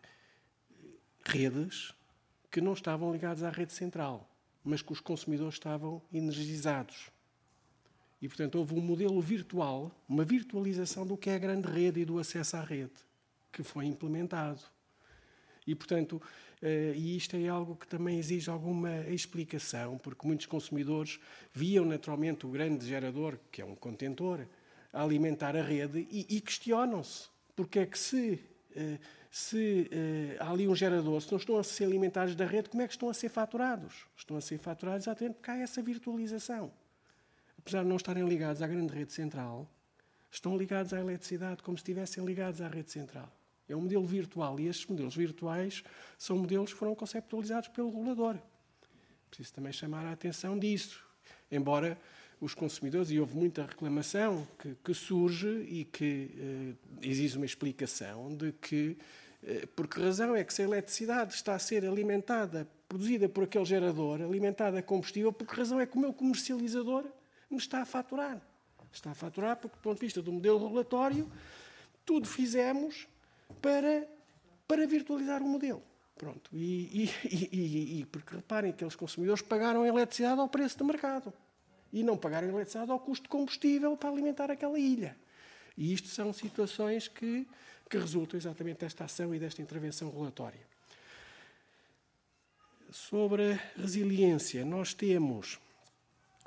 redes que não estavam ligadas à rede central, mas que os consumidores estavam energizados. E, portanto, houve um modelo virtual, uma virtualização do que é a grande rede e do acesso à rede, que foi implementado. E, portanto, uh, e isto é algo que também exige alguma explicação, porque muitos consumidores viam naturalmente o grande gerador, que é um contentor, a alimentar a rede e, e questionam-se porque é que se, uh, se uh, há ali um gerador, se não estão a ser alimentados da rede, como é que estão a ser faturados? Estão a ser faturados exatamente porque há essa virtualização. Apesar de não estarem ligados à grande rede central, estão ligados à eletricidade como se estivessem ligados à rede central. É um modelo virtual e estes modelos virtuais são modelos que foram conceptualizados pelo regulador. Preciso também chamar a atenção disso. Embora os consumidores, e houve muita reclamação que, que surge e que eh, exige uma explicação de que, eh, por que razão é que se a eletricidade está a ser alimentada, produzida por aquele gerador, alimentada a combustível, por que razão é que o meu comercializador me está a faturar? Está a faturar porque, do ponto de vista do modelo regulatório, tudo fizemos para, para virtualizar o modelo. Pronto. E, e, e, e porque reparem que aqueles consumidores pagaram a eletricidade ao preço de mercado e não pagaram a eletricidade ao custo de combustível para alimentar aquela ilha. E isto são situações que, que resultam exatamente desta ação e desta intervenção regulatória. Sobre a resiliência, nós temos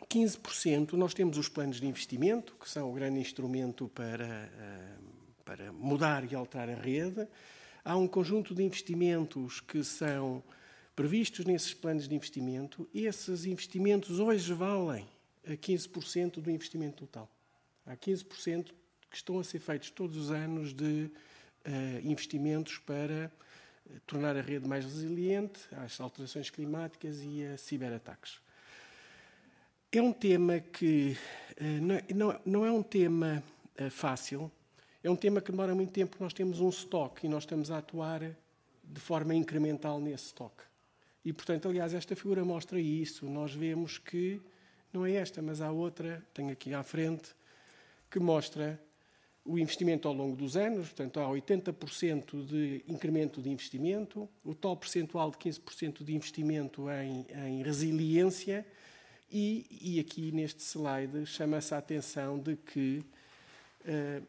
quinze por cento, nós temos os planos de investimento, que são o grande instrumento para, para mudar e alterar a rede. Há um conjunto de investimentos que são previstos nesses planos de investimento. Esses investimentos hoje valem a quinze por cento do investimento total. Há quinze por cento que estão a ser feitos todos os anos de uh, investimentos para uh, tornar a rede mais resiliente às alterações climáticas e a ciberataques. É um tema que uh, não, não é um tema uh, fácil, é um tema que demora muito tempo. Nós temos um estoque e nós estamos a atuar de forma incremental nesse estoque. E, portanto, aliás, esta figura mostra isso. Nós vemos que, não é esta, mas há outra, tenho aqui à frente, que mostra o investimento ao longo dos anos. Portanto, há oitenta por cento de incremento de investimento, o tal percentual de quinze por cento de investimento em, em resiliência e, e aqui neste slide chama-se a atenção de que, uh,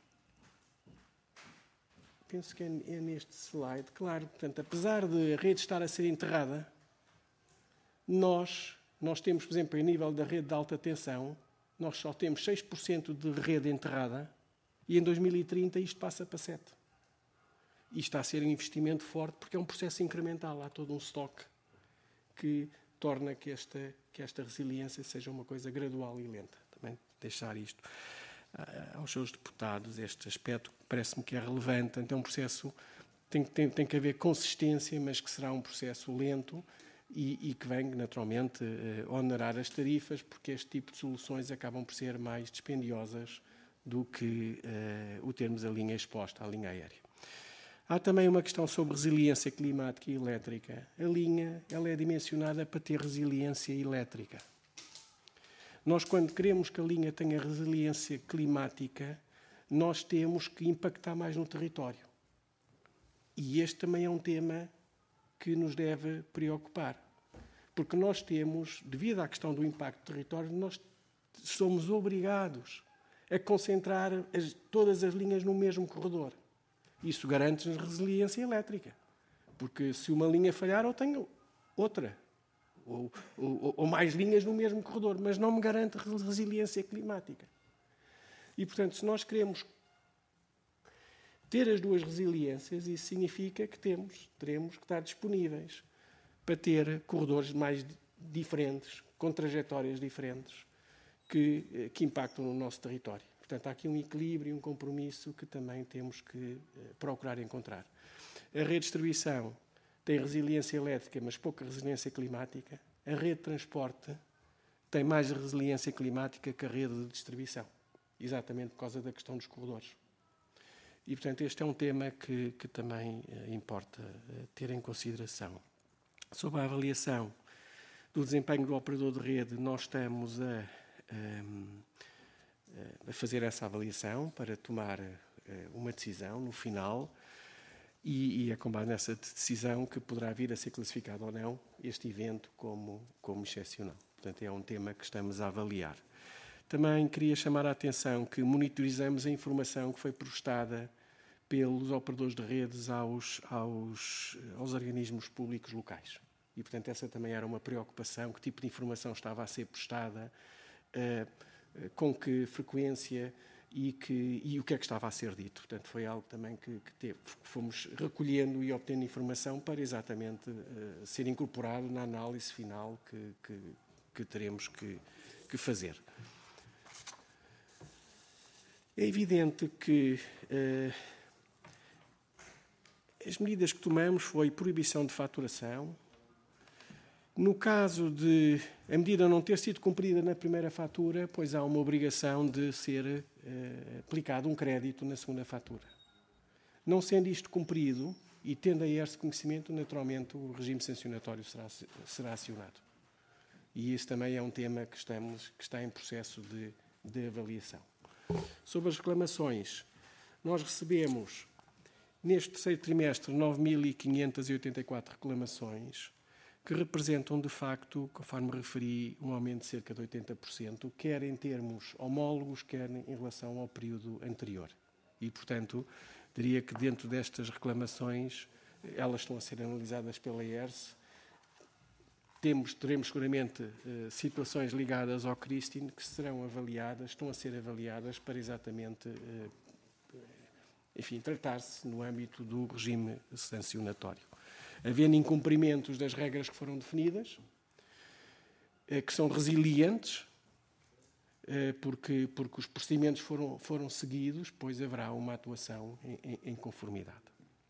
penso que é, é neste slide, claro, portanto, apesar de a rede estar a ser enterrada, nós, nós temos, por exemplo, em nível da rede de alta tensão, nós só temos seis por cento de rede enterrada e em dois mil e trinta isto passa para sete por cento. E está a ser um investimento forte porque é um processo incremental. Há todo um estoque que torna que esta, que esta resiliência seja uma coisa gradual e lenta. Também deixar isto uh, aos seus deputados, este aspecto parece-me que é relevante. Então é um processo, tem, tem, tem que haver consistência, mas que será um processo lento e, e que vem, naturalmente, uh, onerar as tarifas, porque este tipo de soluções acabam por ser mais dispendiosas do que uh, o termos a linha exposta, a linha aérea. Há também uma questão sobre resiliência climática e elétrica. A linha ela é dimensionada para ter resiliência elétrica. Nós, quando queremos que a linha tenha resiliência climática, nós temos que impactar mais no território. E este também é um tema que nos deve preocupar. Porque nós temos, devido à questão do impacto do território, nós somos obrigados a concentrar as, todas as linhas no mesmo corredor. Isso garante-nos resiliência elétrica. Porque se uma linha falhar, eu tenho outra. Ou, ou, ou mais linhas no mesmo corredor. Mas não me garante resiliência climática. E, portanto, se nós queremos ter as duas resiliências, isso significa que temos, teremos que estar disponíveis para ter corredores mais diferentes, com trajetórias diferentes, que, que impactam no nosso território. Portanto, há aqui um equilíbrio e um compromisso que também temos que uh, procurar encontrar. A rede de distribuição tem resiliência elétrica, mas pouca resiliência climática. A rede de transporte tem mais resiliência climática que a rede de distribuição, exatamente por causa da questão dos corredores. E, portanto, este é um tema que, que também uh, importa uh, ter em consideração. Sobre a avaliação do desempenho do operador de rede, nós estamos a... Um, a fazer essa avaliação para tomar uh, uma decisão no final e, e é com base nessa decisão que poderá vir a ser classificado ou não este evento como, como excepcional. Portanto, é um tema que estamos a avaliar. Também queria chamar a atenção que monitorizamos a informação que foi prestada pelos operadores de redes aos, aos, aos organismos públicos locais. E, portanto, essa também era uma preocupação, que tipo de informação estava a ser prestada, uh, com que frequência e, que, e o que é que estava a ser dito. Portanto, foi algo também que, que teve, fomos recolhendo e obtendo informação para exatamente uh, ser incorporado na análise final que, que, que teremos que, que fazer. É evidente que uh, as medidas que tomamos foi proibição de faturação. No caso de a medida não ter sido cumprida na primeira fatura, pois há uma obrigação de ser uh, aplicado um crédito na segunda fatura. Não sendo isto cumprido e tendo a esse conhecimento, naturalmente o regime sancionatório será, será acionado. E isso também é um tema que, estamos, que está em processo de, de avaliação. Sobre as reclamações, nós recebemos neste terceiro trimestre nove mil quinhentas e oitenta e quatro reclamações, que representam, de facto, conforme referi, um aumento de cerca de oitenta por cento, quer em termos homólogos, quer em relação ao período anterior. E, portanto, diria que dentro destas reclamações, elas estão a ser analisadas pela I E R S temos, teremos seguramente uh, situações ligadas ao Christine que serão avaliadas, estão a ser avaliadas para exatamente, uh, enfim, tratar-se no âmbito do regime sancionatório. Havendo incumprimentos das regras que foram definidas, uh, que são resilientes, uh, porque, porque os procedimentos foram, foram seguidos, pois haverá uma atuação em, em, em conformidade.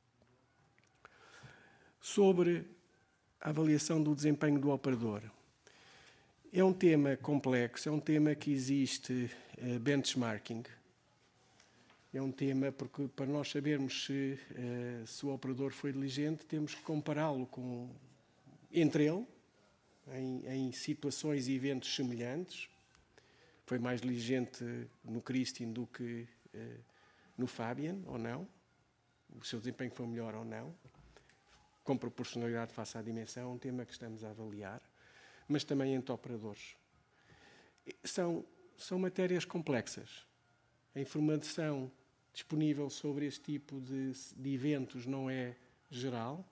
Sobre a avaliação do desempenho do operador. É um tema complexo, é um tema que existe uh, benchmarking. É um tema porque, para nós sabermos se, uh, se o operador foi diligente, temos que compará-lo com, entre ele, em, em situações e eventos semelhantes. Foi mais diligente no Christine do que uh, no Fabian, ou não? O seu desempenho foi melhor ou não? Com proporcionalidade face à dimensão, um tema que estamos a avaliar, mas também entre operadores. São, são matérias complexas. A informação disponível sobre este tipo de, de eventos não é geral.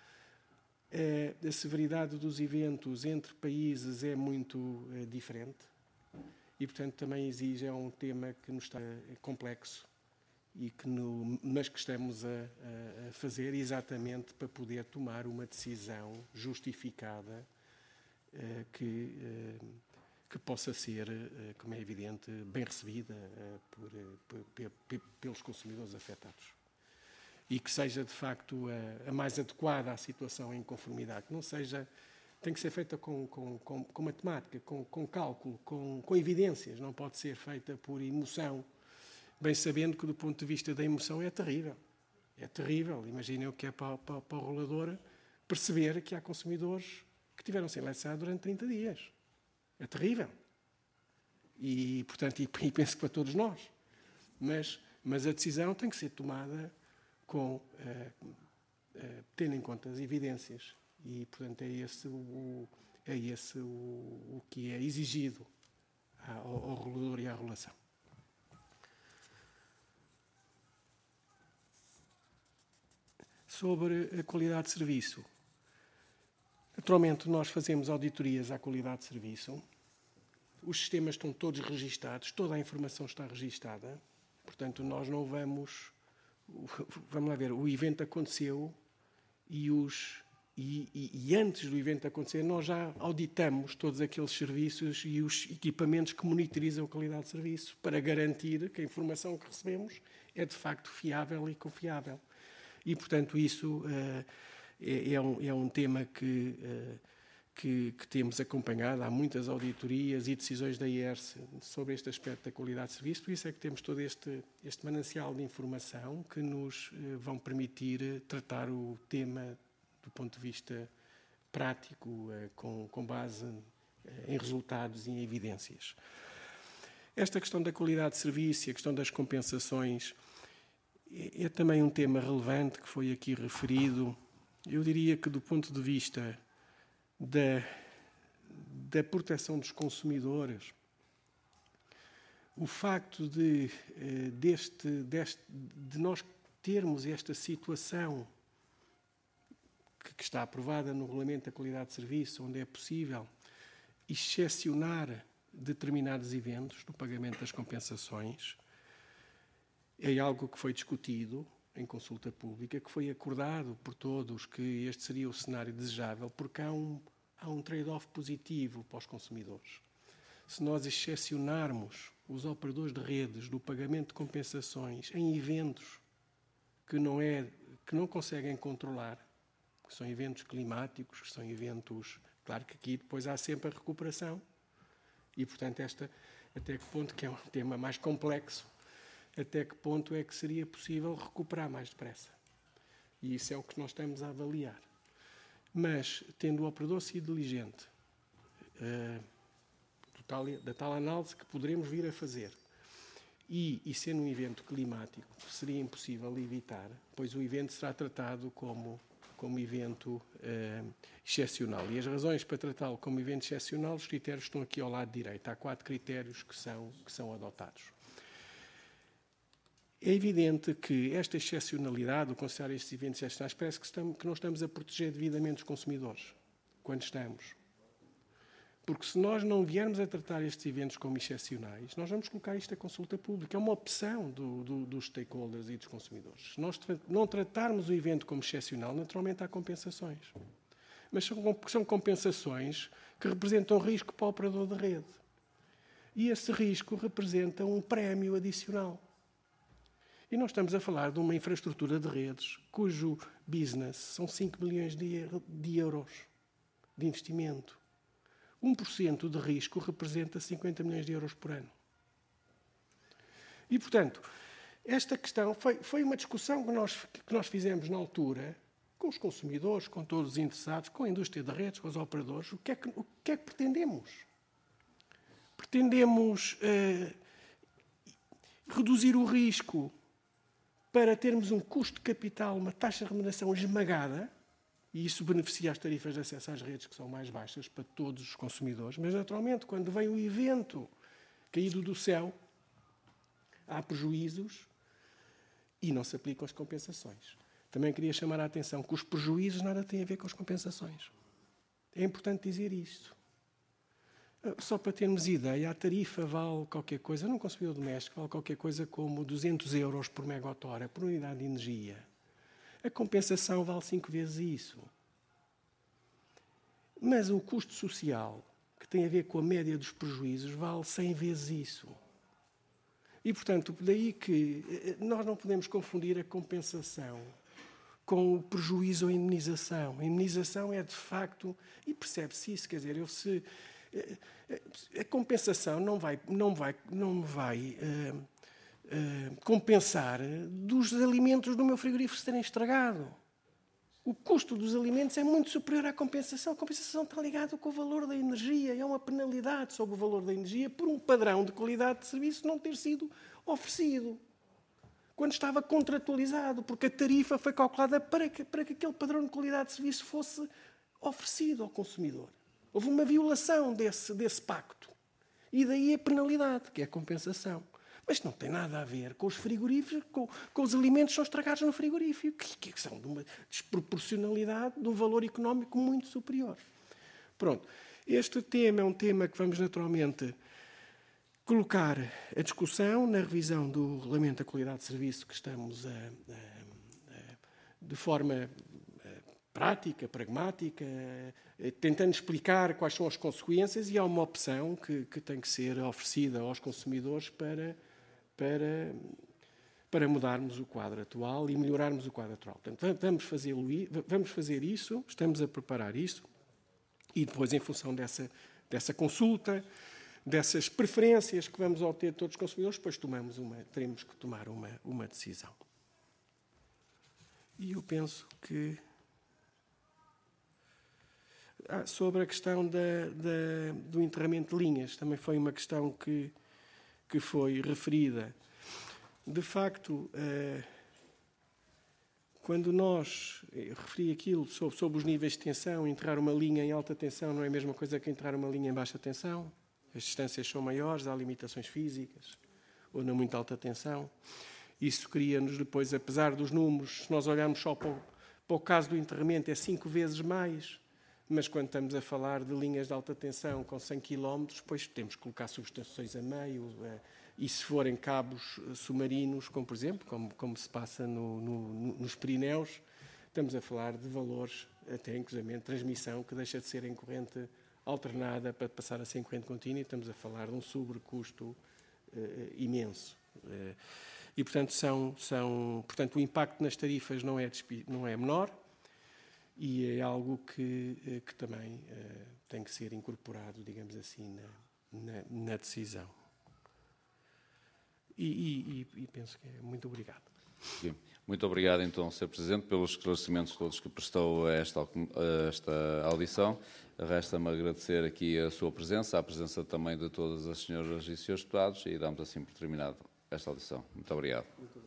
A severidade dos eventos entre países é muito é, diferente e, portanto, também exige, é um tema que nos está é complexo. E que no, mas que estamos a, a, a fazer exatamente para poder tomar uma decisão justificada uh, que, uh, que possa ser, uh, como é evidente, bem recebida uh, por, uh, por, por, pelos consumidores afetados. E que seja, de facto, a, a mais adequada à situação em conformidade. Que não seja, tem que ser feita com, com, com, com matemática, com, com cálculo, com, com evidências. Não pode ser feita por emoção, bem sabendo que, do ponto de vista da emoção, é terrível. É terrível. Imaginem o que é para, para, para o regulador perceber que há consumidores que tiveram sem lançar durante trinta dias. É terrível. E, portanto, e, e penso que para todos nós. Mas, mas a decisão tem que ser tomada com, uh, uh, tendo em conta as evidências. E, portanto, é esse o, é esse o, o que é exigido ao, ao regulador e à regulação. Sobre a qualidade de serviço. Naturalmente, nós fazemos auditorias à qualidade de serviço. Os sistemas estão todos registados, toda a informação está registada. Portanto, nós não vamos... Vamos lá ver, o evento aconteceu e, os, e, e, e antes do evento acontecer, nós já auditamos todos aqueles serviços e os equipamentos que monitorizam a qualidade de serviço para garantir que a informação que recebemos é, de facto, fiável e confiável. E, portanto, isso uh, é, é, um, é um tema que, uh, que, que temos acompanhado. Há muitas auditorias e decisões da I E R S sobre este aspecto da qualidade de serviço. Por isso é que temos todo este, este manancial de informação que nos uh, vão permitir uh, tratar o tema do ponto de vista prático, uh, com, com base uh, em resultados e em evidências. Esta questão da qualidade de serviço e a questão das compensações é também um tema relevante que foi aqui referido. Eu diria que, do ponto de vista da, da proteção dos consumidores, o facto de, deste, deste, de nós termos esta situação que, que está aprovada no Regulamento da Qualidade de Serviço, onde é possível excepcionar determinados eventos no pagamento das compensações, é algo que foi discutido em consulta pública, que foi acordado por todos que este seria o cenário desejável, porque há um, há um trade-off positivo para os consumidores. Se nós excepcionarmos os operadores de redes do pagamento de compensações em eventos que não, é, que não conseguem controlar, que são eventos climáticos, que são eventos... Claro que aqui depois há sempre a recuperação e, portanto, esta, até que ponto, que é um tema mais complexo, até que ponto é que seria possível recuperar mais depressa. E isso é o que nós estamos a avaliar. Mas, tendo o operador sido diligente, uh, do tal, da tal análise que poderemos vir a fazer, e, e sendo um evento climático, seria impossível evitar, pois o evento será tratado como, como evento uh, excepcional. E as razões para tratá-lo como evento excepcional, os critérios estão aqui ao lado direito. Há quatro critérios que são, que são adotados. É evidente que esta excepcionalidade, o considerar estes eventos excepcionais, parece que, estamos, que não estamos a proteger devidamente os consumidores. Quando estamos. Porque se nós não viermos a tratar estes eventos como excepcionais, nós vamos colocar isto à consulta pública. É uma opção do, do, dos stakeholders e dos consumidores. Se nós tra não tratarmos o evento como excepcional, naturalmente há compensações. Mas são, são compensações que representam risco para o operador de rede. E esse risco representa um prémio adicional. E nós estamos a falar de uma infraestrutura de redes cujo business são cinco milhões de, de euros de investimento. um por cento de risco representa cinquenta milhões de euros por ano. E, portanto, esta questão foi, foi uma discussão que nós, que nós fizemos na altura com os consumidores, com todos os interessados, com a indústria de redes, com os operadores. O que é que, o que, é que pretendemos? Pretendemos eh, reduzir o risco para termos um custo de capital, uma taxa de remuneração esmagada, e isso beneficia as tarifas de acesso às redes, que são mais baixas para todos os consumidores. Mas, naturalmente, quando vem o evento caído do céu, há prejuízos e não se aplicam as compensações. Também queria chamar a atenção que os prejuízos nada têm a ver com as compensações. É importante dizer isto. Só para termos ideia, a tarifa vale qualquer coisa, num consumidor doméstico, vale qualquer coisa como duzentos euros por megawatt-hora, por unidade de energia. A compensação vale cinco vezes isso. Mas o custo social, que tem a ver com a média dos prejuízos, vale cem vezes isso. E, portanto, daí que nós não podemos confundir a compensação com o prejuízo ou a indemnização. A indemnização é, de facto, e percebe-se isso, quer dizer, eu se... A compensação não vai, não vai, não vai uh, uh, compensar dos alimentos do meu frigorífico se terem estragado. O custo dos alimentos é muito superior à compensação. A compensação está ligada com o valor da energia. É uma penalidade sobre o valor da energia por um padrão de qualidade de serviço não ter sido oferecido quando estava contratualizado, porque a tarifa foi calculada para que, para que aquele padrão de qualidade de serviço fosse oferecido ao consumidor. Houve uma violação desse, desse pacto. E daí a penalidade, que é a compensação. Mas não tem nada a ver com os frigoríficos, com, com os alimentos que são estragados no frigorífico, que, que são de uma desproporcionalidade de um valor económico muito superior. Pronto. Este tema é um tema que vamos naturalmente colocar a discussão na revisão do Regulamento da Qualidade de Serviço que estamos a, a, a, de forma prática, pragmática, tentando explicar quais são as consequências, e há uma opção que, que tem que ser oferecida aos consumidores para, para, para mudarmos o quadro atual e melhorarmos o quadro atual. Portanto, vamos, fazê-lo, vamos fazer isso, estamos a preparar isso, e depois, em função dessa, dessa consulta, dessas preferências que vamos obter de todos os consumidores, depois tomamos uma, teremos que tomar uma, uma decisão. E eu penso que... Ah, sobre a questão da, da, do enterramento de linhas, também foi uma questão que, que foi referida. De facto, eh, quando nós, referi aquilo sobre, sobre os níveis de tensão, enterrar uma linha em alta tensão não é a mesma coisa que enterrar uma linha em baixa tensão. As distâncias são maiores, há limitações físicas, ou na muito alta tensão. Isso cria-nos depois, apesar dos números, se nós olharmos só para o, para o caso do enterramento, é cinco vezes mais. Mas quando estamos a falar de linhas de alta tensão com cem quilómetros, depois temos que colocar subestações a meio, e se forem cabos submarinos, como por exemplo, como, como se passa no, no, nos Pirineus, estamos a falar de valores até inclusivamente de transmissão que deixa de ser em corrente alternada para passar a ser em corrente contínua, e estamos a falar de um sobrecusto uh, imenso. Uh, e, portanto, são, são, portanto, o impacto nas tarifas não é, não é menor, e é algo que, que também uh, tem que ser incorporado, digamos assim, na, na, na decisão. E, e, e penso que é muito obrigado. Sim. Muito obrigado, então, senhor Presidente, pelos esclarecimentos todos que prestou a esta, a esta audição. Resta-me agradecer aqui a sua presença, a presença também de todas as senhoras e senhores deputados, e damos assim por terminado esta audição. Muito obrigado. Muito obrigado.